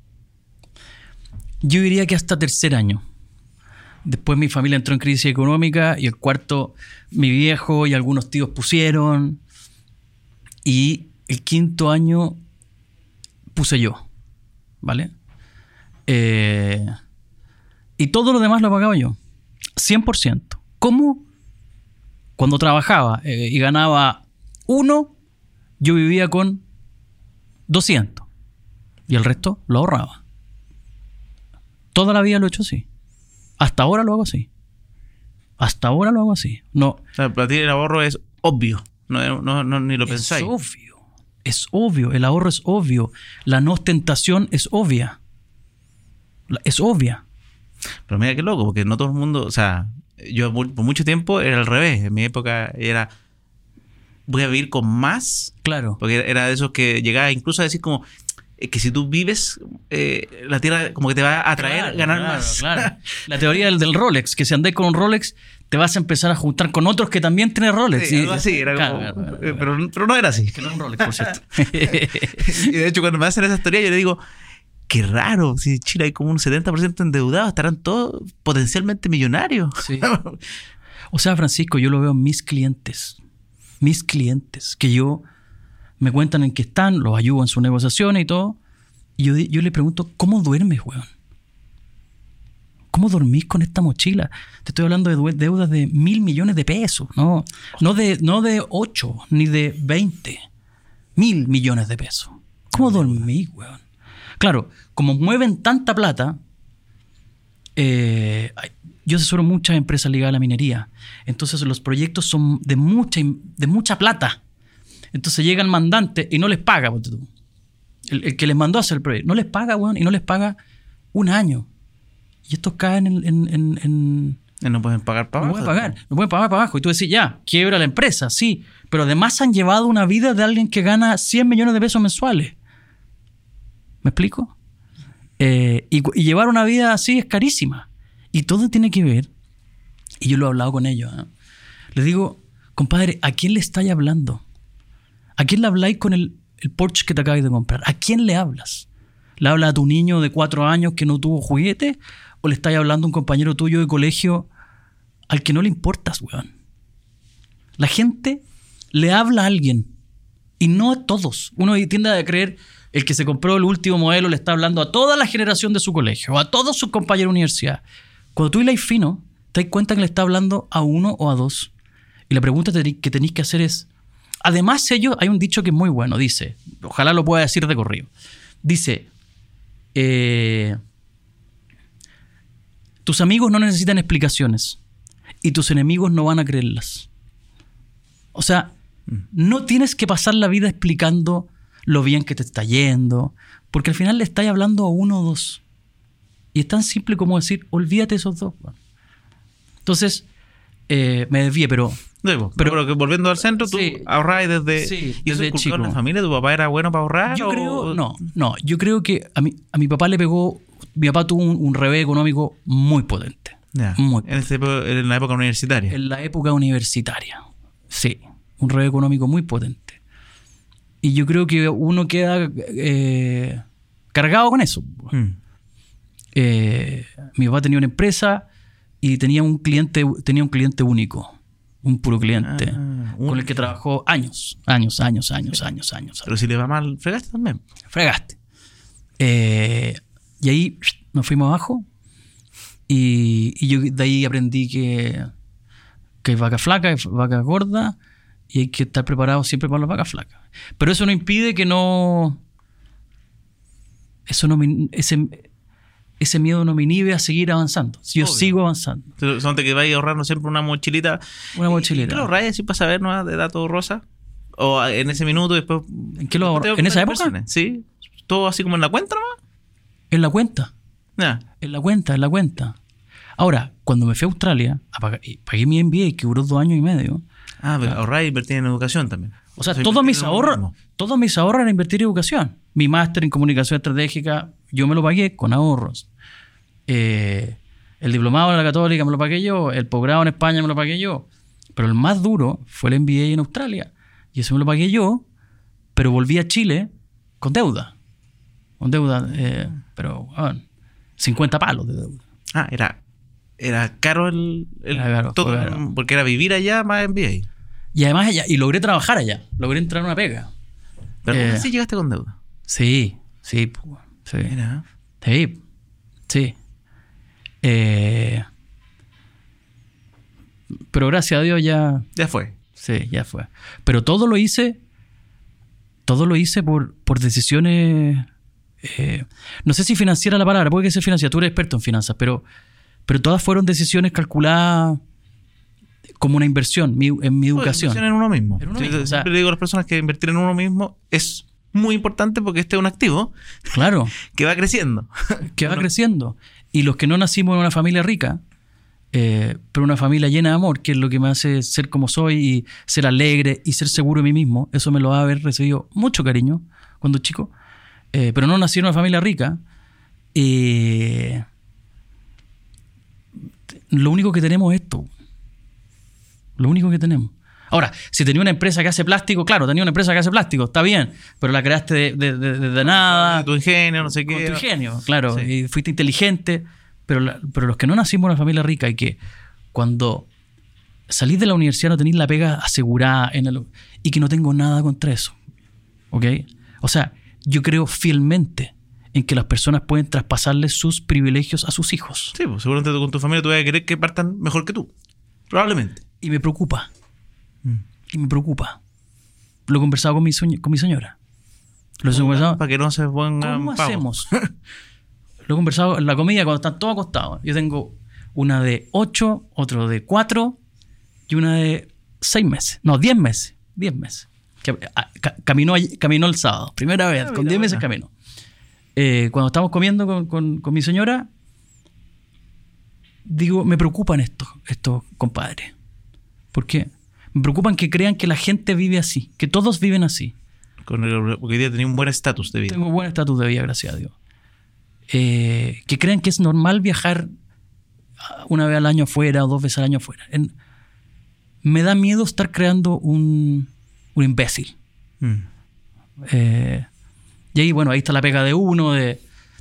S2: yo diría que hasta tercer año. Después mi familia entró en crisis económica y el cuarto mi viejo y algunos tíos pusieron, y el quinto año puse yo, ¿vale? Eh, y todo lo demás lo pagaba yo, cien por ciento. ¿Cómo? Cuando trabajaba eh, y ganaba uno, yo vivía con doscientos. Y el resto lo ahorraba. Toda la vida lo he hecho así. Hasta ahora lo hago así. Hasta ahora lo hago así. No.
S1: O sea, para ti el ahorro es obvio. No, no, no ni lo
S2: es
S1: pensáis.
S2: Es obvio. Es obvio. El ahorro es obvio. La no ostentación es obvia. Es obvia.
S1: Pero mira qué loco, porque no todo el mundo... O sea, yo por mucho tiempo era al revés. En mi época era... voy a vivir con más.
S2: Claro.
S1: Porque era de esos que llegaba incluso a decir como... que si tú vives, eh, la tierra como que te va a atraer
S2: claro,
S1: ganar
S2: claro,
S1: más.
S2: Claro. La teoría del, del Rolex, que si andás con un Rolex, te vas a empezar a juntar con otros que también tienen Rolex.
S1: Sí,
S2: y,
S1: algo así, era
S2: claro,
S1: como,
S2: claro, claro,
S1: pero,
S2: claro.
S1: pero no era así.
S2: Que no es un Rolex, por cierto.
S1: Y de hecho, cuando me hacen esa historia, yo le digo, qué raro, si en Chile hay como un setenta por ciento endeudados, estarán todos potencialmente millonarios.
S2: Sí. O sea, Francisco, yo lo veo en mis clientes. Mis clientes, que yo me cuentan en qué están, los ayudo en sus negociaciones y todo. Y yo, yo le pregunto, ¿cómo duermes, weón? ¿Cómo dormís con esta mochila? Te estoy hablando de deudas de mil millones de pesos, ¿no? No de, no de ocho, ni de veinte. Mil millones de pesos. ¿Cómo dormís, weón? Claro, como mueven tanta plata, eh, yo asesoro muchas empresas ligadas a la minería. Entonces los proyectos son de mucha, de mucha plata. Entonces llegan mandantes y no les paga, ponte tú. El, el que les mandó a hacer el proyecto. No les paga, weón, y no les paga un año. Y estos caen en... en, en, en
S1: y no pueden pagar para
S2: no
S1: abajo.
S2: Pueden pagar, no pueden pagar para abajo. Y tú decís, ya, quiebra la empresa, sí. Pero además han llevado una vida de alguien que gana cien millones de pesos mensuales. ¿Me explico? Eh, y, y llevar una vida así es carísima. Y todo tiene que ver, y yo lo he hablado con ellos, ¿eh? Les digo, compadre, ¿a quién le estáis hablando? ¿A quién le habláis con el... el Porsche que te acabas de comprar? ¿A quién le hablas? ¿Le hablas a tu niño de cuatro años que no tuvo juguete? ¿O le estás hablando a un compañero tuyo de colegio al que no le importas, weón? La gente le habla a alguien y no a todos. Uno tiende a creer, El que se compró el último modelo le está hablando a toda la generación de su colegio, o a todos sus compañeros de universidad. Cuando tú hilas fino, te das cuenta que le está hablando a uno o a dos. Y la pregunta que tenéis que hacer es... Además, ellos, hay un dicho que es muy bueno. Dice, ojalá lo pueda decir de corrido. Dice, eh, tus amigos no necesitan explicaciones y tus enemigos no van a creerlas. O sea, no tienes que pasar la vida explicando lo bien que te está yendo, porque al final le estás hablando a uno o dos. Y es tan simple como decir, olvídate de esos dos. Entonces, eh, me desvié, pero...
S1: Pero, pero que volviendo al centro, tú sí, ahorrabas desde...
S2: Sí,
S1: ¿Y eso
S2: desde chico.
S1: ¿En la familia? ¿Tu papá era bueno para ahorrar?
S2: Yo
S1: o...
S2: creo... No, no. Yo creo que a mi, a mi papá le pegó... Mi papá tuvo un, un revés económico muy potente.
S1: Ya,
S2: muy
S1: en, ese, en la época universitaria.
S2: En la época universitaria. Sí. Un revés económico muy potente. Y yo creo que uno queda eh, cargado con eso. Mm. Eh, mi papá tenía una empresa y tenía un cliente, tenía un cliente único. Un puro cliente. Ah, con un... el que trabajó años. Años, años, años, años, años.
S1: Pero si le va mal, fregaste también.
S2: Fregaste. Eh, y ahí nos fuimos abajo. Y, y yo de ahí aprendí que, que hay vaca flaca, hay vaca gorda. Y hay que estar preparado siempre para las vacas flacas. Pero eso no impide que no... Eso no me, ese, ese miedo no me inhibe a seguir avanzando. Yo Obvio. sigo avanzando.
S1: Son de que vais ahorrando siempre una mochilita.
S2: Una mochilita.
S1: ¿Y qué lo ahorras así para saber, no? De datos rosa? O en ese minuto después...
S2: ¿En qué lo ahorras? ¿En esa época?
S1: Personas? Sí. ¿Todo así como en la cuenta nomás?
S2: En la cuenta.
S1: Yeah.
S2: En la cuenta, en la cuenta. Ahora, cuando me fui a Australia, pagué, pagué mi M B A, que duró dos años y medio.
S1: Ah, pero ahorrar e invertir en educación también.
S2: O sea, o sea todos mis ahorros, todos mis ahorros eran invertir en educación. Mi máster en comunicación estratégica, yo me lo pagué con ahorros. Eh, el diplomado de la Católica me lo pagué yo. El posgrado en España me lo pagué yo. Pero el más duro fue el M B A en Australia. Y eso me lo pagué yo, pero volví a Chile con deuda. Con deuda, eh, pero bueno, cincuenta palos de deuda.
S1: Ah, era... Era caro el... el
S2: era caro,
S1: todo,
S2: caro.
S1: Porque era vivir allá más M B A.
S2: Y además allá, y logré trabajar allá. Logré entrar en una pega.
S1: Pero
S2: eh,
S1: sí llegaste con deuda.
S2: Sí, sí. Sí.
S1: Mira.
S2: Sí, sí. Eh, pero gracias a Dios ya...
S1: Ya fue.
S2: Sí, ya fue. Pero todo lo hice... Todo lo hice por, por decisiones... Eh, no sé si financiera la palabra. Puede que sea financiera. Tú eres experto en finanzas, pero... Pero todas fueron decisiones calculadas como una inversión mi, en mi educación.
S1: Inversión en uno mismo.
S2: En uno
S1: Sí,
S2: mismo, o sea,
S1: siempre le digo a las personas que invertir en uno mismo es muy importante porque este es un activo
S2: claro,
S1: que va creciendo.
S2: Que va uno... creciendo. Y los que no nacimos en una familia rica, eh, pero una familia llena de amor, que es lo que me hace ser como soy y ser alegre y ser seguro de mí mismo, eso me lo va a haber recibido mucho cariño cuando chico. Eh, pero no nací en una familia rica. Eh, Lo único que tenemos es esto. Lo único que tenemos. Ahora, si tenía una empresa que hace plástico, claro, tenía una empresa que hace plástico, está bien, pero la creaste de, de, de, de nada.
S1: Tu ingenio, no sé
S2: con
S1: qué.
S2: Tu ingenio, claro.
S1: Sí.
S2: Y fuiste inteligente, pero, la, pero los que no nacimos en una familia rica y que cuando salís de la universidad no tenéis la pega asegurada en el, y que no tengo nada contra eso. ¿Ok? O sea, yo creo fielmente en que las personas pueden traspasarles sus privilegios a sus hijos.
S1: Sí, pues seguramente tú, con tu familia tú vas a querer que partan mejor que tú. Probablemente.
S2: Y me preocupa. Mm. Y me preocupa. Lo he conversado con mi, con mi señora. Lo he conversado.
S1: Para que no se pongan
S2: ¿Cómo
S1: pavos?
S2: hacemos? Lo he conversado en la comida cuando están todos acostados. Yo tengo una de ocho, otro de cuatro y una de seis meses. No, diez meses. Diez meses. Que, a, ca, caminó, caminó el sábado. Primera vez. Ah, con diez meses caminó. Eh, cuando estamos comiendo con, con, con mi señora, digo, me preocupan estos, estos compadres. ¿Por qué? Me preocupan que crean que la gente vive así, que todos viven así.
S1: Con el, porque hoy día tenía un buen estatus de vida.
S2: Tengo un buen estatus de vida, gracias a Dios. Eh, que crean que es normal viajar una vez al año afuera o dos veces al año afuera. En, me da miedo estar creando un, un imbécil. Mm. Eh, Y ahí, bueno, ahí está la pega de uno, de,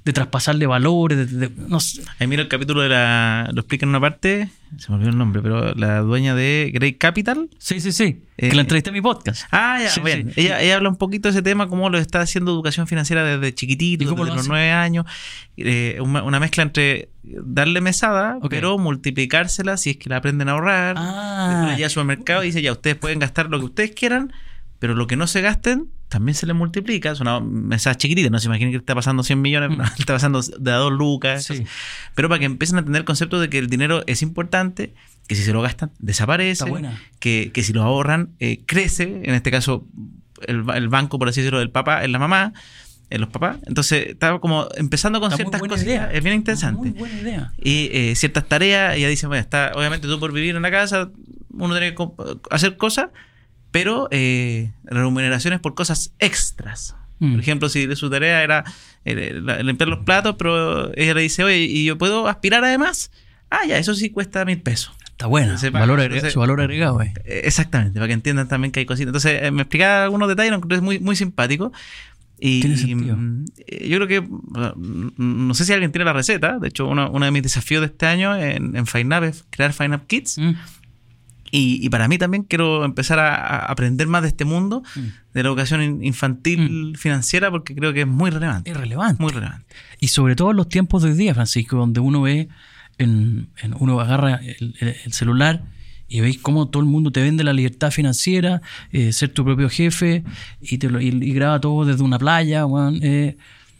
S2: de traspasarle valores, de, de- no sé.
S1: Ahí mira el capítulo de la... Lo explica en una parte, se me olvidó el nombre, pero la dueña de Great Capital.
S2: Sí, sí, sí.
S1: Eh,
S2: que la entrevisté en mi podcast.
S1: Ah, ya,
S2: Sí,
S1: bien.
S2: sí.
S1: Ella, ella habla un poquito de ese tema, cómo lo está haciendo educación financiera desde chiquitito,
S2: ¿Y cómo
S1: desde
S2: lo
S1: los
S2: hace?
S1: nueve años. Eh, una, una mezcla entre darle mesada,
S2: Ok.
S1: pero multiplicársela si es que la aprenden a ahorrar.
S2: Ah.
S1: Después ya al supermercado y dice, ya, ustedes pueden gastar lo que ustedes quieran, pero lo que no se gasten también se les multiplica. Es una mesada chiquitita, no se imaginen que está pasando cien millones,
S2: Mm.
S1: no, está pasando de a dos lucas.
S2: Sí.
S1: Pero para que empiecen a tener el concepto de que el dinero es importante, que si se lo gastan, desaparece,
S2: Está buena.
S1: que, que si lo ahorran, eh, crece, en este caso el, ba- el banco, por así decirlo, del papá, en la mamá, en los papás. Entonces estaba como empezando con
S2: Está muy
S1: ciertas
S2: buena
S1: cosas.
S2: idea.
S1: Es bien interesante.
S2: Muy buena idea.
S1: Y eh, ciertas tareas, ella dice, bueno, está, obviamente tú por vivir en la casa, uno tiene que comp- hacer cosas, pero eh, remuneraciones por cosas extras.
S2: Mm.
S1: Por ejemplo, si su tarea era eh, la- limpiar los platos, pero ella le dice, oye, ¿y yo puedo aspirar además? Ah, ya, eso sí cuesta mil pesos.
S2: Está buena.
S1: Sepa-
S2: Valor agregado-
S1: entonces-
S2: su valor agregado, eh.
S1: Eh, Exactamente, para que entiendan también que hay cositas. Entonces, eh, me explicaba algunos detalles, lo encontré muy, muy simpático. Y,
S2: Tiene sentido.
S1: mm, eh, yo creo que, mm, no sé si alguien tiene la receta. De hecho, uno, uno de mis desafíos de este año en, en FineUp es crear FineUp Kids.
S2: Mm.
S1: Y, y para mí también quiero empezar a, a aprender más de este mundo,
S2: Mm.
S1: de la educación in- infantil financiera, porque creo que es muy relevante.
S2: Es relevante.
S1: Muy relevante.
S2: Y sobre todo en los tiempos de hoy día, Francisco, donde uno ve, en, en- uno agarra el, el- el celular y veis cómo todo el mundo te vende la libertad financiera, eh, ser tu propio jefe, y, te lo- y- y graba todo desde una playa. Weón, eh.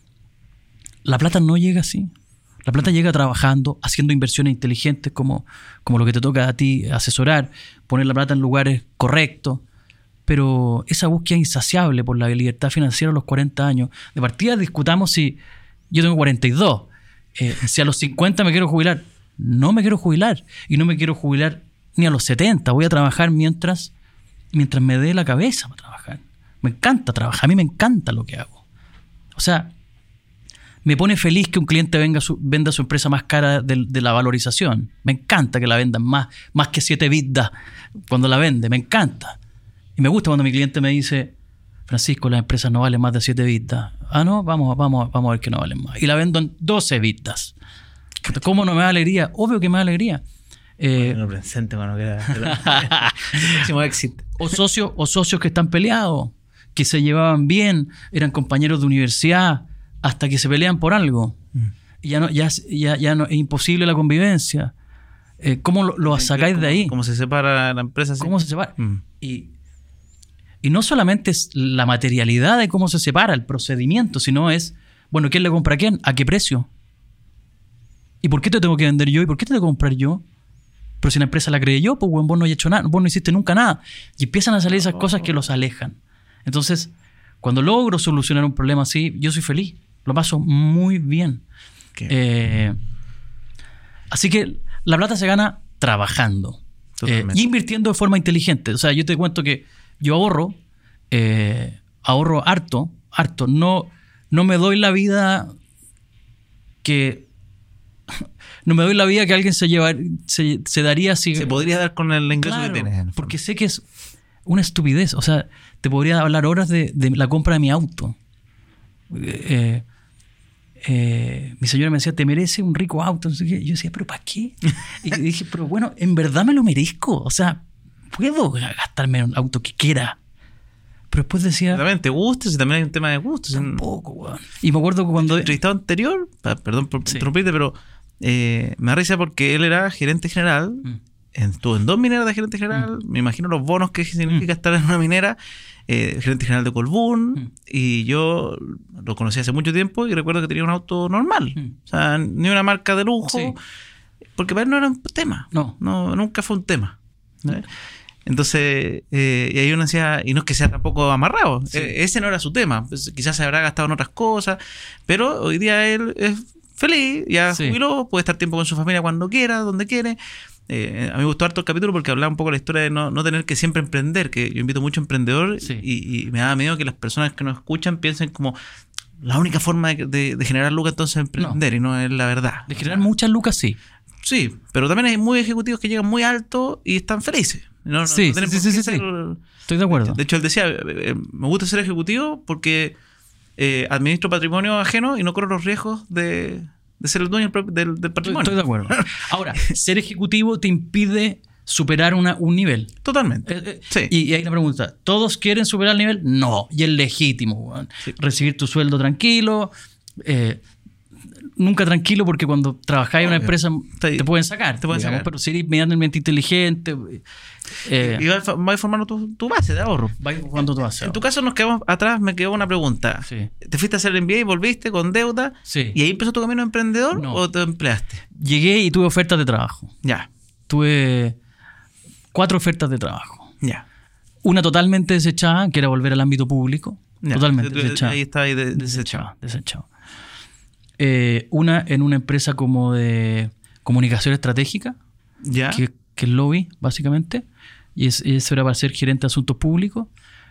S2: La plata no llega así. La plata llega trabajando, haciendo inversiones inteligentes como, como lo que te toca a ti asesorar, poner la plata en lugares correctos. Pero esa búsqueda insaciable por la libertad financiera a los cuarenta años, de partida discutamos si yo tengo cuarenta y dos, eh, si a los cincuenta me quiero jubilar. No me quiero jubilar, y no me quiero jubilar ni a los setenta. Voy a trabajar mientras, mientras me dé la cabeza para trabajar. Me encanta trabajar, a mí me encanta lo que hago. O sea, me pone feliz que un cliente venga su- venda su empresa más cara de, de la valorización. Me encanta que la vendan más, más que siete vidas cuando la vende. Me encanta. Y me gusta cuando mi cliente me dice, Francisco, las empresas no valen más de siete vidas. Ah, no, vamos, vamos, vamos a ver que no valen más. Y la vendo en doce vidas. ¿Cómo no me da alegría? Obvio que me da alegría. Eh,
S1: No presente, mano, que era el próximo éxito.
S2: o socios, o socios que están peleados, que se llevaban bien, eran compañeros de universidad, hasta que se pelean por algo. Y ya no, ya, ya, ya no, es imposible la convivencia. Eh, ¿Cómo lo, lo sacáis de ahí?
S1: ¿Cómo se separa la empresa? así?
S2: ¿Cómo se separa?
S1: Mm.
S2: Y, y no solamente es la materialidad de cómo se separa el procedimiento, sino es, bueno, ¿quién le compra a quién? ¿A qué precio? ¿Y por qué te tengo que vender yo? ¿Y por qué te tengo que comprar yo? Pero si la empresa la creé yo, pues bueno, vos no has hecho nada, vos no hiciste nunca nada. Y empiezan a salir esas cosas que los alejan. Entonces, cuando logro solucionar un problema así, yo soy feliz. Lo paso muy bien.
S1: Qué-
S2: Eh, así que la plata se gana trabajando.
S1: Totalmente.
S2: Eh, y invirtiendo de forma inteligente. O sea, yo te cuento que yo ahorro, eh, ahorro harto, harto. No, no me doy la vida que... No me doy la vida que alguien se, lleva, se, se daría si...
S1: Se podría dar con el ingreso
S2: Claro,
S1: que tienes. en el fondo.
S2: porque sé que es una estupidez. O sea, te podría hablar horas de, de la compra de mi auto. Eh, eh, mi señora me decía, te merece un rico auto. No sé qué. Yo decía, ¿pero para qué? Y dije, pero bueno, en verdad me lo merezco. O sea, puedo gastarme en un auto que quiera. Pero después decía,
S1: También te gusta, si también hay un tema de gustos. En
S2: tampoco, weón. Y me acuerdo que cuando...
S1: el entrevistado anterior, pa- perdón por
S2: Sí.
S1: interrumpirte, pero eh, me da risa porque él era gerente general.
S2: Mm.
S1: Estuvo en dos mineras de gerente general. Me imagino los bonos que significa estar en una minera. Eh, gerente general de Colbún.
S2: Mm.
S1: Y yo lo conocí hace mucho tiempo y recuerdo que tenía un auto normal.
S2: Mm.
S1: O sea, ni una marca de lujo.
S2: Sí.
S1: Porque para él no era un tema.
S2: No.
S1: No, nunca fue un tema. ¿no? Entonces, eh, y ahí uno decía, y no es que sea tampoco amarrado,
S2: Sí.
S1: eh, ese no era su tema, pues, quizás se habrá gastado en otras cosas, pero hoy día él es feliz, ya
S2: Sí.
S1: jubiló, puede estar tiempo con su familia cuando quiera, donde quiere. Eh, a mí me gustó harto el capítulo porque hablaba un poco de la historia de no, no tener que siempre emprender, que yo invito mucho a emprendedor
S2: Sí.
S1: y, y me da miedo que las personas que nos escuchan piensen como la única forma de, de- de generar lucas entonces es emprender y no es la verdad.
S2: De generar muchas lucas, sí.
S1: Sí, pero también hay muy ejecutivos que llegan muy alto y están felices. No, no-
S2: Sí,
S1: no tienen
S2: sí,
S1: por
S2: sí,
S1: qué
S2: sí,
S1: ser-
S2: sí. Estoy de acuerdo.
S1: De hecho, él decía, eh, eh, me gusta ser ejecutivo porque eh, administro patrimonio ajeno y no corro los riesgos de, de ser el dueño del, del, del patrimonio.
S2: Estoy de acuerdo. Ahora, ser ejecutivo te impide superar una, un nivel.
S1: Totalmente.
S2: Eh, eh,
S1: Sí.
S2: Y, y hay una pregunta. ¿Todos quieren superar el nivel? No. Y es legítimo, weón.
S1: Sí.
S2: Recibir tu sueldo tranquilo. Eh, nunca tranquilo porque cuando trabajáis en una
S1: Obvio.
S2: empresa
S1: Está ahí.
S2: te pueden sacar.
S1: Te pueden
S2: digamos,
S1: sacar.
S2: Pero si eres medianamente inteligente, eh,
S1: Y vas, vas formando tu, tu base de ahorro.
S2: vais jugando todo hacer.
S1: En tu caso nos quedamos atrás, me quedó una pregunta.
S2: Sí.
S1: ¿Te fuiste a hacer el M B A y volviste con deuda?
S2: Sí.
S1: ¿Y ahí empezó tu camino de emprendedor
S2: No.
S1: o te empleaste?
S2: Llegué y tuve ofertas de trabajo.
S1: Ya,
S2: Tuve cuatro ofertas de trabajo.
S1: ya.
S2: Una totalmente desechada, que era volver al ámbito público.
S1: ya.
S2: Totalmente
S1: Tú-
S2: desechada.
S1: Ahí está, ahí de- desechado.
S2: Desechado, desechado. Eh, una en una empresa como de comunicación estratégica,
S1: Ya.
S2: que, que es lobby, básicamente. Y es- eso era para ser gerente de asuntos públicos.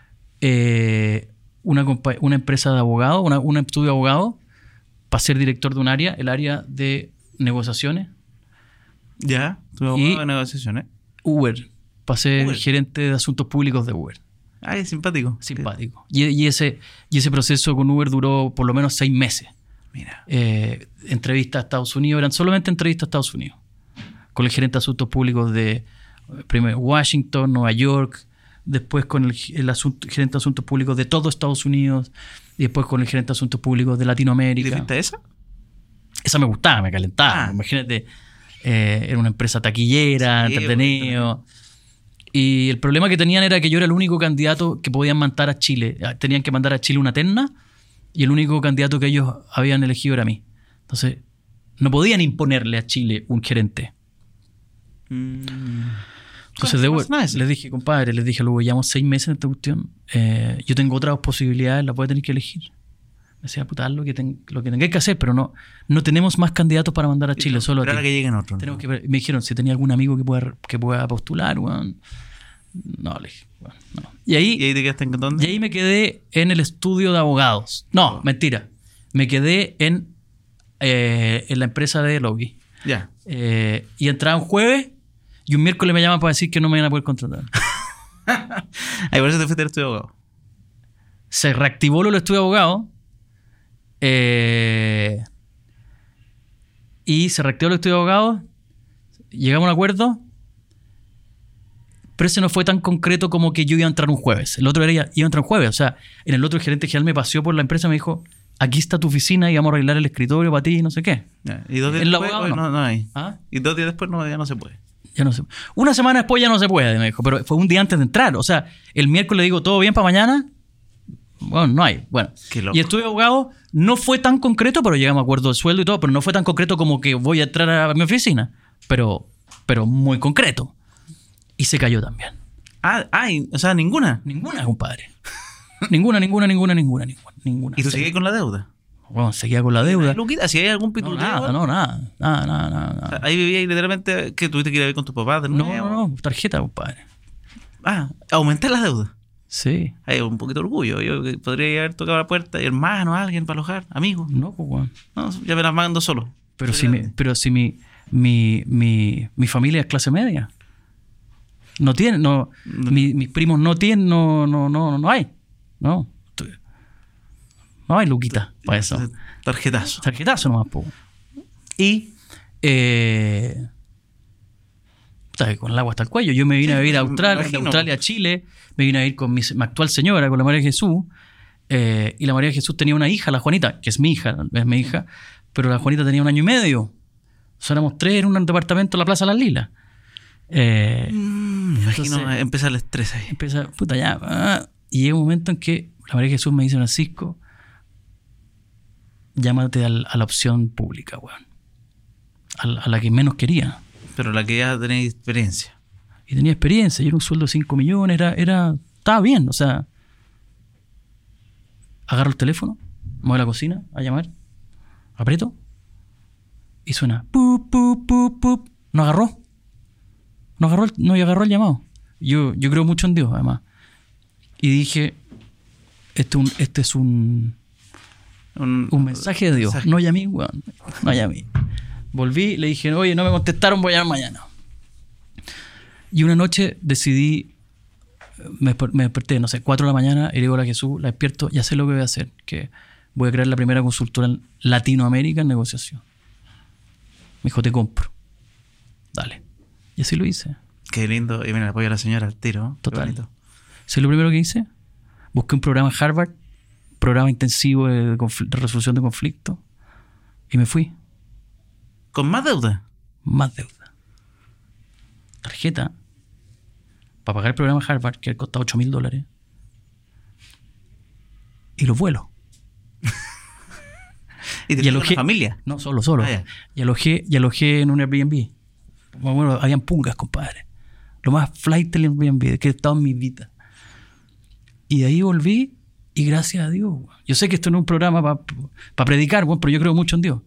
S2: Eh, una, compa- una empresa de abogados, una- un estudio de abogados, para ser director de un área, el área de negociaciones.
S1: Ya. Tu
S2: Y-
S1: abogado de negociaciones.
S2: Uber, para ser
S1: Uber.
S2: gerente de asuntos públicos de Uber.
S1: Ay, es simpático.
S2: Simpático. Y, y ese, y ese proceso con Uber duró por lo menos seis meses.
S1: Mira.
S2: Eh, entrevistas a Estados Unidos, eran solamente entrevistas a Estados Unidos. Con el gerente de asuntos públicos de eh, primero Washington, Nueva York, después con el, el asunto- gerente de asuntos públicos de todo Estados Unidos, y después con el gerente de asuntos públicos de
S1: ¿Y te
S2: Latinoamérica.
S1: fuiste a esa?
S2: Esa me gustaba, me calentaba.
S1: Ah.
S2: Imagínate, eh, era una empresa taquillera,
S1: Sí,
S2: entretenido. Y el problema que tenían era que yo era el único candidato que podían mandar a Chile. Tenían que mandar a Chile una terna y el único candidato que ellos habían elegido era mí. Entonces, no podían imponerle a Chile un gerente.
S1: Mm.
S2: Entonces, de
S1: No
S2: vuelta,
S1: pasa nada eso.
S2: les dije, compadre, les dije, luego llevamos seis meses en esta cuestión. eh, yo tengo otras posibilidades, las voy a tener que elegir. Me decía, puta, haz lo que, ten- lo que tengáis que hacer, pero no, no tenemos más candidatos para mandar a Chile, solo a
S1: Esperar
S2: ti.
S1: a que lleguen otros.
S2: Tenemos que ver- me dijeron si tenía algún amigo que pueda, que pueda postular, weón. No, le dije, weón, no. Y ahí,
S1: ¿Y ahí te quedaste en dónde?
S2: y ahí me quedé en el estudio de abogados. No, mentira. Me quedé en, eh, en la empresa de lobby.
S1: Ya.
S2: Eh, y entraba un jueves y un miércoles me llaman para decir que no me iban a poder contratar.
S1: Ahí por eso te fuiste al estudio de abogado.
S2: Se reactivó lo del estudio de abogado. eh, y se reactivó el estudio de abogado. Llegamos a un acuerdo. Pero ese no fue tan concreto como que yo iba a entrar un jueves. El otro era, iba a entrar un jueves. O sea, en el otro el gerente general me paseó por la empresa y me dijo, aquí está tu oficina y vamos a arreglar el escritorio para ti y no sé qué.
S1: Ya. Y dos días
S2: El
S1: después
S2: abogado
S1: no.
S2: no.
S1: No, hay.
S2: ¿Ah?
S1: Y dos días después no, ya no se puede.
S2: Ya no sé. Una semana después ya no se puede, me dijo. Pero fue un día antes de entrar. O sea, el miércoles le digo, ¿todo bien para mañana? Bueno, no hay. Bueno.
S1: Qué loco.
S2: Y estudio de abogado no fue tan concreto, pero llegamos a acuerdo de sueldo y todo, pero no fue tan concreto como que voy a entrar a mi oficina. Pero, pero muy concreto. Y se cayó también.
S1: Ah, ay, o sea, ninguna.
S2: Ninguna, compadre. ninguna, ninguna, ninguna, ninguna, ninguna. ninguna.
S1: ¿Y tú
S2: Se-
S1: sigues con la deuda?
S2: Bueno, seguía con la deuda.
S1: Luquita, si hay algún
S2: No,
S1: pituteo.
S2: nada, no, nada. Nada, nada, nada. nada.
S1: Ahí vivía y literalmente que tuviste que ir a vivir con tus papás de
S2: No,
S1: nuevo.
S2: no, no. Tarjeta, compadre.
S1: Ah, aumentar la deuda.
S2: Sí.
S1: Hay un poquito de orgullo. Yo que podría haber tocado la puerta, hermano, alguien para alojar, amigos.
S2: No, pues, bueno.
S1: No, ya me las mando solo.
S2: Pero
S1: Soy
S2: si, mi,
S1: grande.
S2: pero si mi, mi, mi, mi familia es clase media. No tiene, no,
S1: No.
S2: mi- mis primos no tienen, no, no, no, no hay. No. No hay luquita para eso.
S1: Tarjetazo.
S2: Tarjetazo nomás, po. Y eh, puta, que con el agua hasta el cuello. Yo me vine
S1: Sí,
S2: a vivir a
S1: me
S2: Australia, de
S1: imagino.
S2: Australia a Chile, me vine a ir con mi, mi actual señora, con la María Jesús. eh, y la María Jesús tenía una hija, la Juanita, que es mi hija, es mi hija, pero la Juanita tenía un año y medio. O sea, éramos tres en un departamento en la Plaza Las Lilas. Eh,
S1: Mm, me imagino
S2: Entonces-
S1: empezar el estrés ahí.
S2: empieza, puta, ya. ah, y llega un momento en que la María Jesús me dice, Francisco, llámate al- a la opción pública, weón. A, la- a la que menos quería.
S1: Pero la que ya tenéis experiencia.
S2: Y tenía experiencia, y era un sueldo de cinco millones, era, era, estaba bien, o sea. Agarro el teléfono, me voy a la cocina a llamar, aprieto, y suena, pup, pup, pup, pup. No agarró. No agarró el, no agarró el llamado. Yo, yo creo mucho en Dios, además. Y dije, este, un, este es un,
S1: Un,
S2: un mensaje de Dios.
S1: mensaje.
S2: No llamé, weón. No llamé. Volví, le dije, oye, no me contestaron, voy a llamar mañana. Y una noche decidí, me, desper- me desperté, no sé, cuatro de la mañana, y le digo a la Jesús, la despierto, ya sé lo que voy a hacer. Que voy a crear la primera consultora en Latinoamérica en negociación. Me dijo, te compro. Dale. Y así lo hice.
S1: Qué lindo. Y mira, apoyo a la señora al tiro.
S2: Total. ¿Sabes lo primero que hice? Busqué un programa en Harvard, programa intensivo de, confl- de resolución de conflictos, y me fui.
S1: ¿Con más deuda?
S2: Más deuda. Tarjeta para pagar el programa en Harvard, que costaba ocho mil dólares. Y los vuelos.
S1: ¿Y te
S2: y
S1: alojé
S2: alojé,
S1: una familia?
S2: No, solo, solo.
S1: Ah, ya.
S2: y, alojé, y alojé en un Airbnb. Bueno, habían pungas, compadre. Lo más flight del Airbnb que he estado en mi vida. Y de ahí volví y gracias a Dios. Yo sé que esto no es un programa para pa predicar, bueno, pero yo creo mucho en Dios.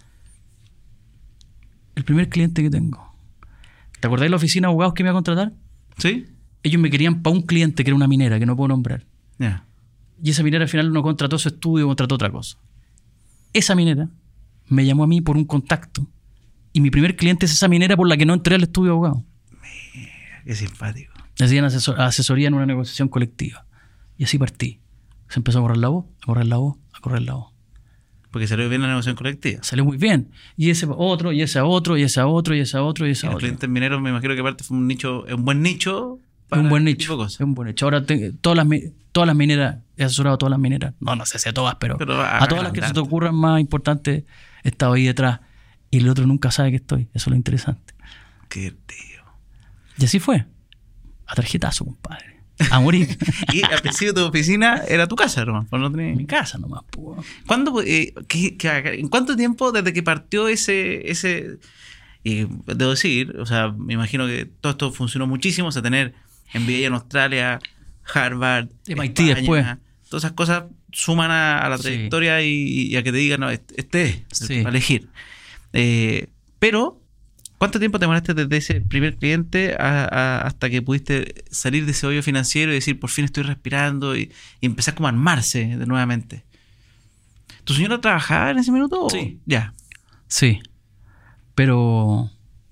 S2: El primer cliente que tengo. ¿Te acordás de la oficina de abogados que me iba a contratar?
S1: ¿Sí?
S2: Ellos me querían para un cliente que era una minera, que no puedo nombrar.
S1: Ya. Yeah.
S2: Y esa minera al final no contrató su estudio, contrató otra cosa. Esa minera me llamó a mí por un contacto. Y mi primer cliente es esa minera por la que no entré al estudio de abogados.
S1: Mira, qué simpático.
S2: Necesitan asesor asesoría en una negociación colectiva. Y así partí. Se empezó a correr la voz, a correr la voz, a correr la voz.
S1: Porque salió bien la negociación colectiva.
S2: Salió muy bien. Y ese otro, y ese otro, y ese otro, y ese otro, y ese
S1: Y
S2: otro.
S1: los clientes mineros me imagino que aparte fue un nicho, un buen nicho.
S2: Es un buen
S1: este
S2: nicho.
S1: tipo de cosas.
S2: Es un buen nicho. Ahora te, todas, las, todas las mineras, he asesorado a todas las mineras. No, no sé si a todas, pero,
S1: Pero a,
S2: a todas las que se te ocurran más importantes, he estado ahí detrás. Y el otro nunca sabe que estoy. Eso es lo interesante.
S1: Qué tío.
S2: Y así fue. A tarjetazo, compadre. A morir.
S1: Y al principio tu oficina era tu casa, hermano. No tenés...
S2: Mi casa nomás, po.
S1: ¿Cuándo, eh, qué, qué, ¿En cuánto tiempo desde que partió ese... ese y debo decir, o sea, me imagino que todo esto funcionó muchísimo, o sea, tener M B A en Australia, Harvard,
S2: M I T
S1: España,
S2: después.
S1: Todas esas cosas suman a, a la trayectoria sí. y, y a que te digan, no, este, este es,
S2: sí.
S1: para elegir. Eh, pero, ¿cuánto tiempo te demoraste desde ese primer cliente a, a, hasta que pudiste salir de ese hoyo financiero y decir, por fin estoy respirando y, y empezar como a armarse de nuevamente? ¿Tu señora trabajaba en ese minuto?
S2: Sí.
S1: O? Ya.
S2: Sí. Pero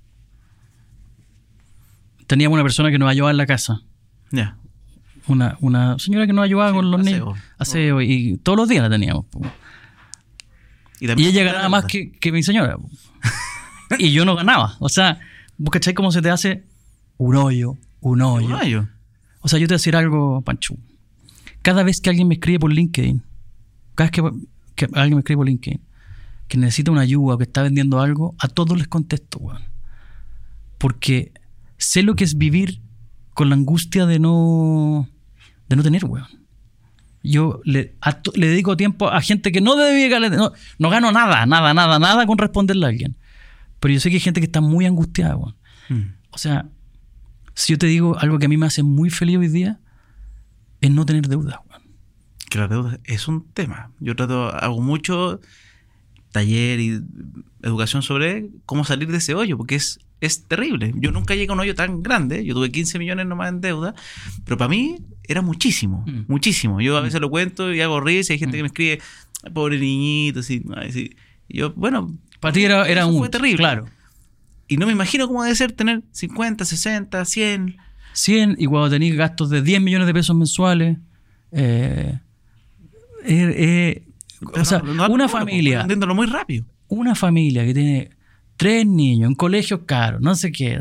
S2: teníamos una persona que nos ayudaba en la casa.
S1: Ya.
S2: Una, una señora que nos ayudaba sí, con los
S1: aseo.
S2: niños. Aseo. Y todos los días la teníamos. Y, y ella ganaba más que, que mi señora. Y yo no ganaba. O sea, ¿vos cachai cómo se te hace un hoyo, un hoyo?
S1: Un hoyo.
S2: O sea, yo te voy a decir algo, Pancho. Cada vez que alguien me escribe por LinkedIn, cada vez que, que alguien me escribe por LinkedIn, que necesita una ayuda o que está vendiendo algo, a todos les contesto, weón. Porque sé lo que es vivir con la angustia de no, de no tener, weón. Yo le, a, le dedico tiempo a gente que no debe no, no gano nada, nada, nada, nada con responderle a alguien. Pero yo sé que hay gente que está muy angustiada, weón. Mm. O sea, si yo te digo algo que a mí me hace muy feliz hoy día, es no tener deudas, weón.
S1: Que la deuda es un tema. Yo trato, hago mucho taller y educación sobre cómo salir de ese hoyo, porque es, es terrible. Yo nunca llegué a un hoyo tan grande. Yo tuve quince millones nomás en deuda, pero para mí era muchísimo, mm. muchísimo. Yo a veces lo cuento y hago reír, y hay gente mm. que me escribe, pobre niñito, así, así. Y yo, bueno,
S2: para ti era, era un...
S1: fue terrible.
S2: Claro.
S1: Y no me imagino cómo debe ser tener cincuenta, sesenta, cien...
S2: cien, y cuando tenés gastos de diez millones de pesos mensuales, eh, eh, eh, o sea,
S1: no, no,
S2: una
S1: no,
S2: familia...
S1: Entendiéndolo muy rápido.
S2: Una familia que tiene tres niños en colegios caros, no sé qué,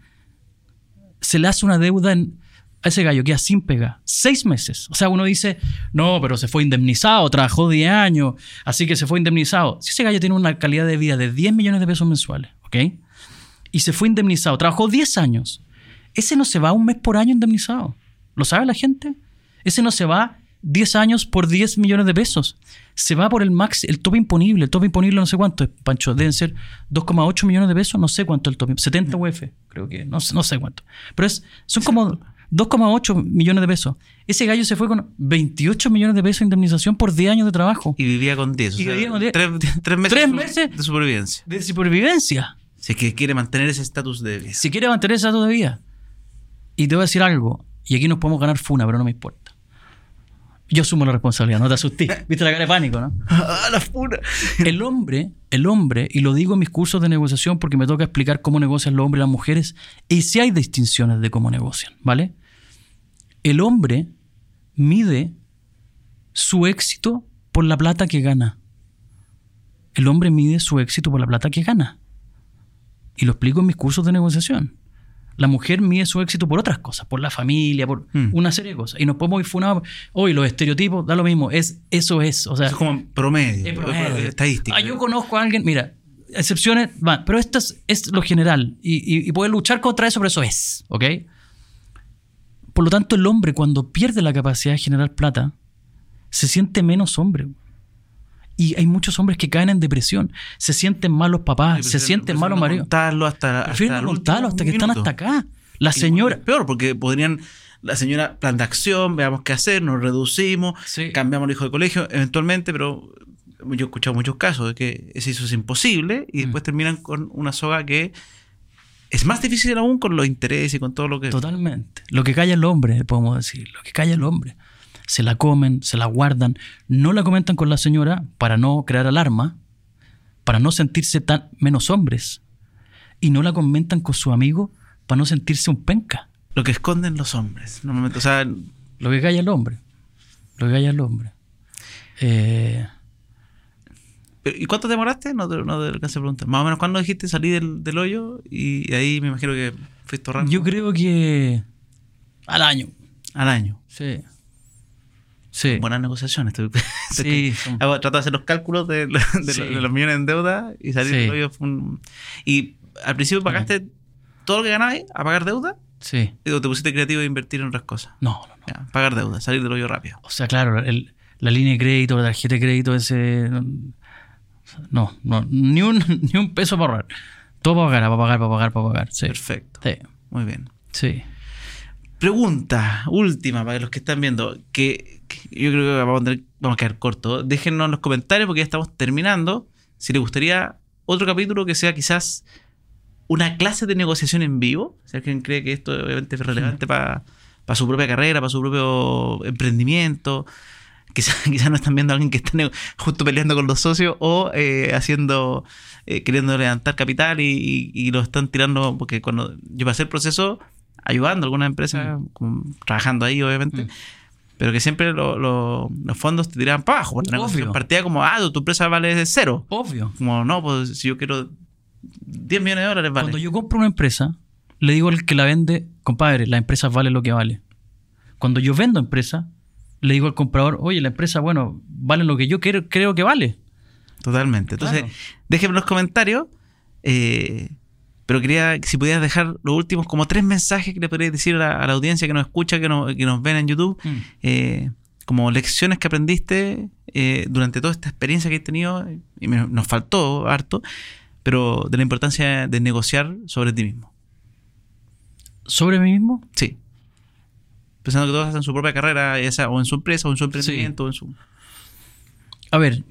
S2: se le hace una deuda en, a ese gallo, queda sin pega, seis meses. O sea, uno dice, no, pero se fue indemnizado, trabajó diez años, así que se fue indemnizado. Si ese gallo tiene una calidad de vida de diez millones de pesos mensuales, ¿ok? Y se fue indemnizado, trabajó diez años, ese no se va un mes por año indemnizado. ¿Lo sabe la gente? Ese no se va diez años por diez millones de pesos. Se va por el max, el tope imponible. El tope imponible no sé cuánto es, Pancho. Deben ser dos coma ocho millones de pesos. No sé cuánto es el tope. setenta U F, creo que. No, no sé cuánto. Pero es, son como dos coma ocho millones de pesos. Ese gallo se fue con veintiocho millones de pesos de indemnización por diez años de trabajo.
S1: Y vivía con diez.
S2: Y
S1: o sea,
S2: vivía con diez.
S1: Tres, tres meses,
S2: ¿Tres meses
S1: de supervivencia.
S2: De supervivencia.
S1: Si es que quiere mantener ese estatus de vida.
S2: Si quiere mantener ese estatus de vida. Y te voy a decir algo. Y aquí nos podemos ganar funa, pero no me importa. Yo asumo la responsabilidad, no te asustes. Viste la cara de pánico, ¿no?
S1: ¡Ah, la funa!
S2: El hombre, el hombre, y lo digo en mis cursos de negociación porque me toca explicar cómo negocian los hombres y las mujeres, y si hay distinciones de cómo negocian, ¿vale? El hombre mide su éxito por la plata que gana. El hombre mide su éxito por la plata que gana. Y lo explico en mis cursos de negociación. La mujer mide su éxito por otras cosas, por la familia, por mm. una serie de cosas. Y nos podemos ir funados. Hoy los estereotipos, da lo mismo. Es, eso es. O sea,
S1: eso es como promedio.
S2: Es promedio.
S1: Estadística.
S2: Ah, yo conozco a alguien, mira, excepciones van, pero esto es, es lo general. Y, y, y poder luchar contra eso, pero eso es. ¿Ok? Por lo tanto, el hombre, cuando pierde la capacidad de generar plata, se siente menos hombre. Y hay muchos hombres que caen en depresión. Se sienten malos papás, se sienten malos maridos.
S1: Contarlo hasta,
S2: prefieren
S1: hasta
S2: no contarlo hasta que
S1: minuto.
S2: Están hasta acá. La señora...
S1: Es peor, porque podrían... La señora, plan de acción, veamos qué hacer, nos reducimos,
S2: sí.
S1: cambiamos el hijo de colegio, eventualmente, pero yo he escuchado muchos casos de que eso es imposible y después mm. terminan con una soga que es más difícil aún con los intereses y con todo lo que...
S2: Totalmente. Lo que calla el hombre, podemos decir. Lo que calla el hombre. Se la comen, se la guardan, no la comentan con la señora para no crear alarma, para no sentirse tan menos hombres, y no la comentan con su amigo para no sentirse un penca.
S1: Lo que esconden los hombres, normalmente, o sea...
S2: Lo que calla el hombre, lo que calla el hombre. Eh...
S1: ¿Y cuánto te demoraste? No te, no te alcancé a preguntar. Más o menos, ¿cuándo dijiste salí del, del hoyo? Y ahí me imagino que fuiste ahorrando.
S2: Yo creo que al año.
S1: Al año.
S2: Sí. Sí.
S1: Buenas negociaciones.
S2: Sí,
S1: son... Trato de hacer los cálculos de, de, sí. de los millones en deuda y salir sí. del hoyo. Fue un... Y al principio pagaste sí. todo lo que ganabas a pagar deuda.
S2: Sí.
S1: ¿O te pusiste creativo de invertir en otras cosas?
S2: No, no, no.
S1: Ya, pagar deuda, salir del hoyo rápido.
S2: O sea, claro, el, la línea de crédito, la tarjeta de crédito, ese... No, no, ni un, ni un peso para ahorrar. Todo para pagar, para pagar, para pagar, para pagar. Sí.
S1: Perfecto.
S2: Sí.
S1: Muy bien.
S2: Sí.
S1: Pregunta última para los que están viendo, que, que yo creo que vamos a, tener, vamos a quedar cortos. Déjennos en los comentarios porque ya estamos terminando. Si les gustaría otro capítulo que sea quizás una clase de negociación en vivo. Si alguien cree que esto obviamente es relevante mm. para, para su propia carrera, para su propio emprendimiento. Quizás quizá no están viendo a alguien que está justo peleando con los socios o eh, haciendo, eh, queriendo levantar capital y, y, y lo están tirando, porque cuando yo pasé el proceso ayudando a algunas empresas, mm. como, trabajando ahí obviamente, mm. pero que siempre lo, lo, los fondos te tiraban para abajo. La negociación partía como, ah, tu empresa vale cero.
S2: Obvio.
S1: Como, no, pues si yo quiero diez millones de dólares vale.
S2: Cuando yo compro una empresa, le digo al que la vende, compadre, la empresa vale lo que vale. Cuando yo vendo empresa, le digo al comprador, oye, la empresa, bueno, vale lo que yo quiero, creo que vale.
S1: Totalmente. Entonces, claro. Déjenme en los comentarios, eh, pero quería, si pudieras dejar los últimos como tres mensajes que le podrías decir a la, a la audiencia que nos escucha, que nos, que nos ven en YouTube, mm. eh, como lecciones que aprendiste eh, durante toda esta experiencia que he tenido, y me, nos faltó harto, pero de la importancia de negociar sobre ti mismo.
S2: ¿Sobre mí mismo?
S1: Sí. Pensando que todos hacen su propia carrera, ya sea o en su empresa, o en su emprendimiento, sí. o en su...
S2: A ver,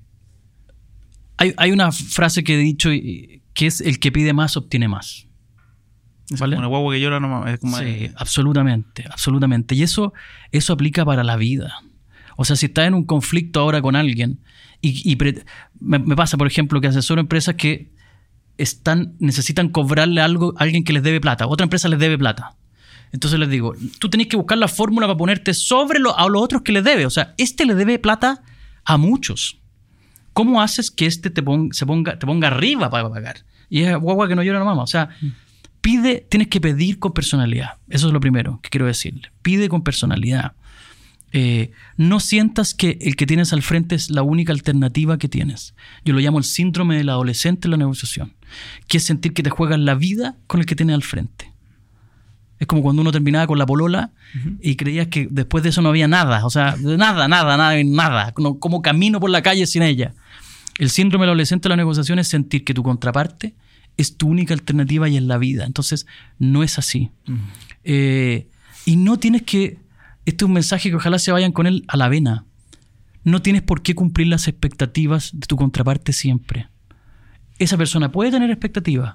S2: hay, hay una frase que he dicho que es el que pide más obtiene más.
S1: ¿Vale? Es una guagua que llora no es como...
S2: Sí, ahí. absolutamente, absolutamente. Y eso, eso aplica para la vida. O sea, si estás en un conflicto ahora con alguien y, y pre, me, me pasa, por ejemplo, que asesoro empresas que están, necesitan cobrarle algo a alguien que les debe plata. Otra empresa les debe plata. Entonces les digo, tú tenés que buscar la fórmula para ponerte sobre lo, a los otros que le debe. O sea, este le debe plata a muchos. ¿Cómo haces que este te ponga, se ponga, te ponga arriba para pagar? Y es guagua que no llora la mamá. O sea, pide, tienes que pedir con personalidad. Eso es lo primero que quiero decirle. Pide con personalidad. Eh, no sientas que el que tienes al frente es la única alternativa que tienes. Yo lo llamo el síndrome del adolescente en la negociación, que es sentir que te juegas la vida con el que tienes al frente. Es como cuando uno terminaba con la polola uh-huh. y creías que después de eso no había nada. O sea, nada, nada, nada, nada. No, como camino por la calle sin ella. El síndrome del adolescente de la negociación es sentir que tu contraparte es tu única alternativa y en la vida. Entonces, no es así. Uh-huh. Eh, y no tienes que... Este es un mensaje que ojalá se vayan con él a la vena. No tienes por qué cumplir las expectativas de tu contraparte siempre. Esa persona puede tener expectativas,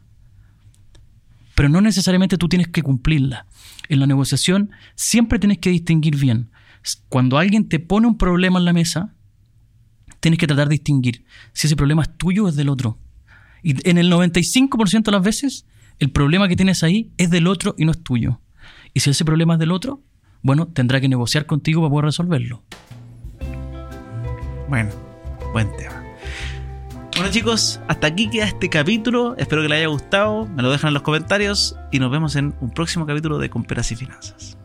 S2: pero no necesariamente tú tienes que cumplirla. En la negociación siempre tienes que distinguir bien. Cuando alguien te pone un problema en la mesa, tienes que tratar de distinguir si ese problema es tuyo o es del otro. Y en el noventa y cinco por ciento de las veces, el problema que tienes ahí es del otro y no es tuyo. Y si ese problema es del otro, bueno, tendrá que negociar contigo para poder resolverlo.
S1: Bueno, buen tema. Bueno, chicos, hasta aquí queda este capítulo. Espero que les haya gustado. Me lo dejan en los comentarios y nos vemos en un próximo capítulo de Con Peras y Finanzas.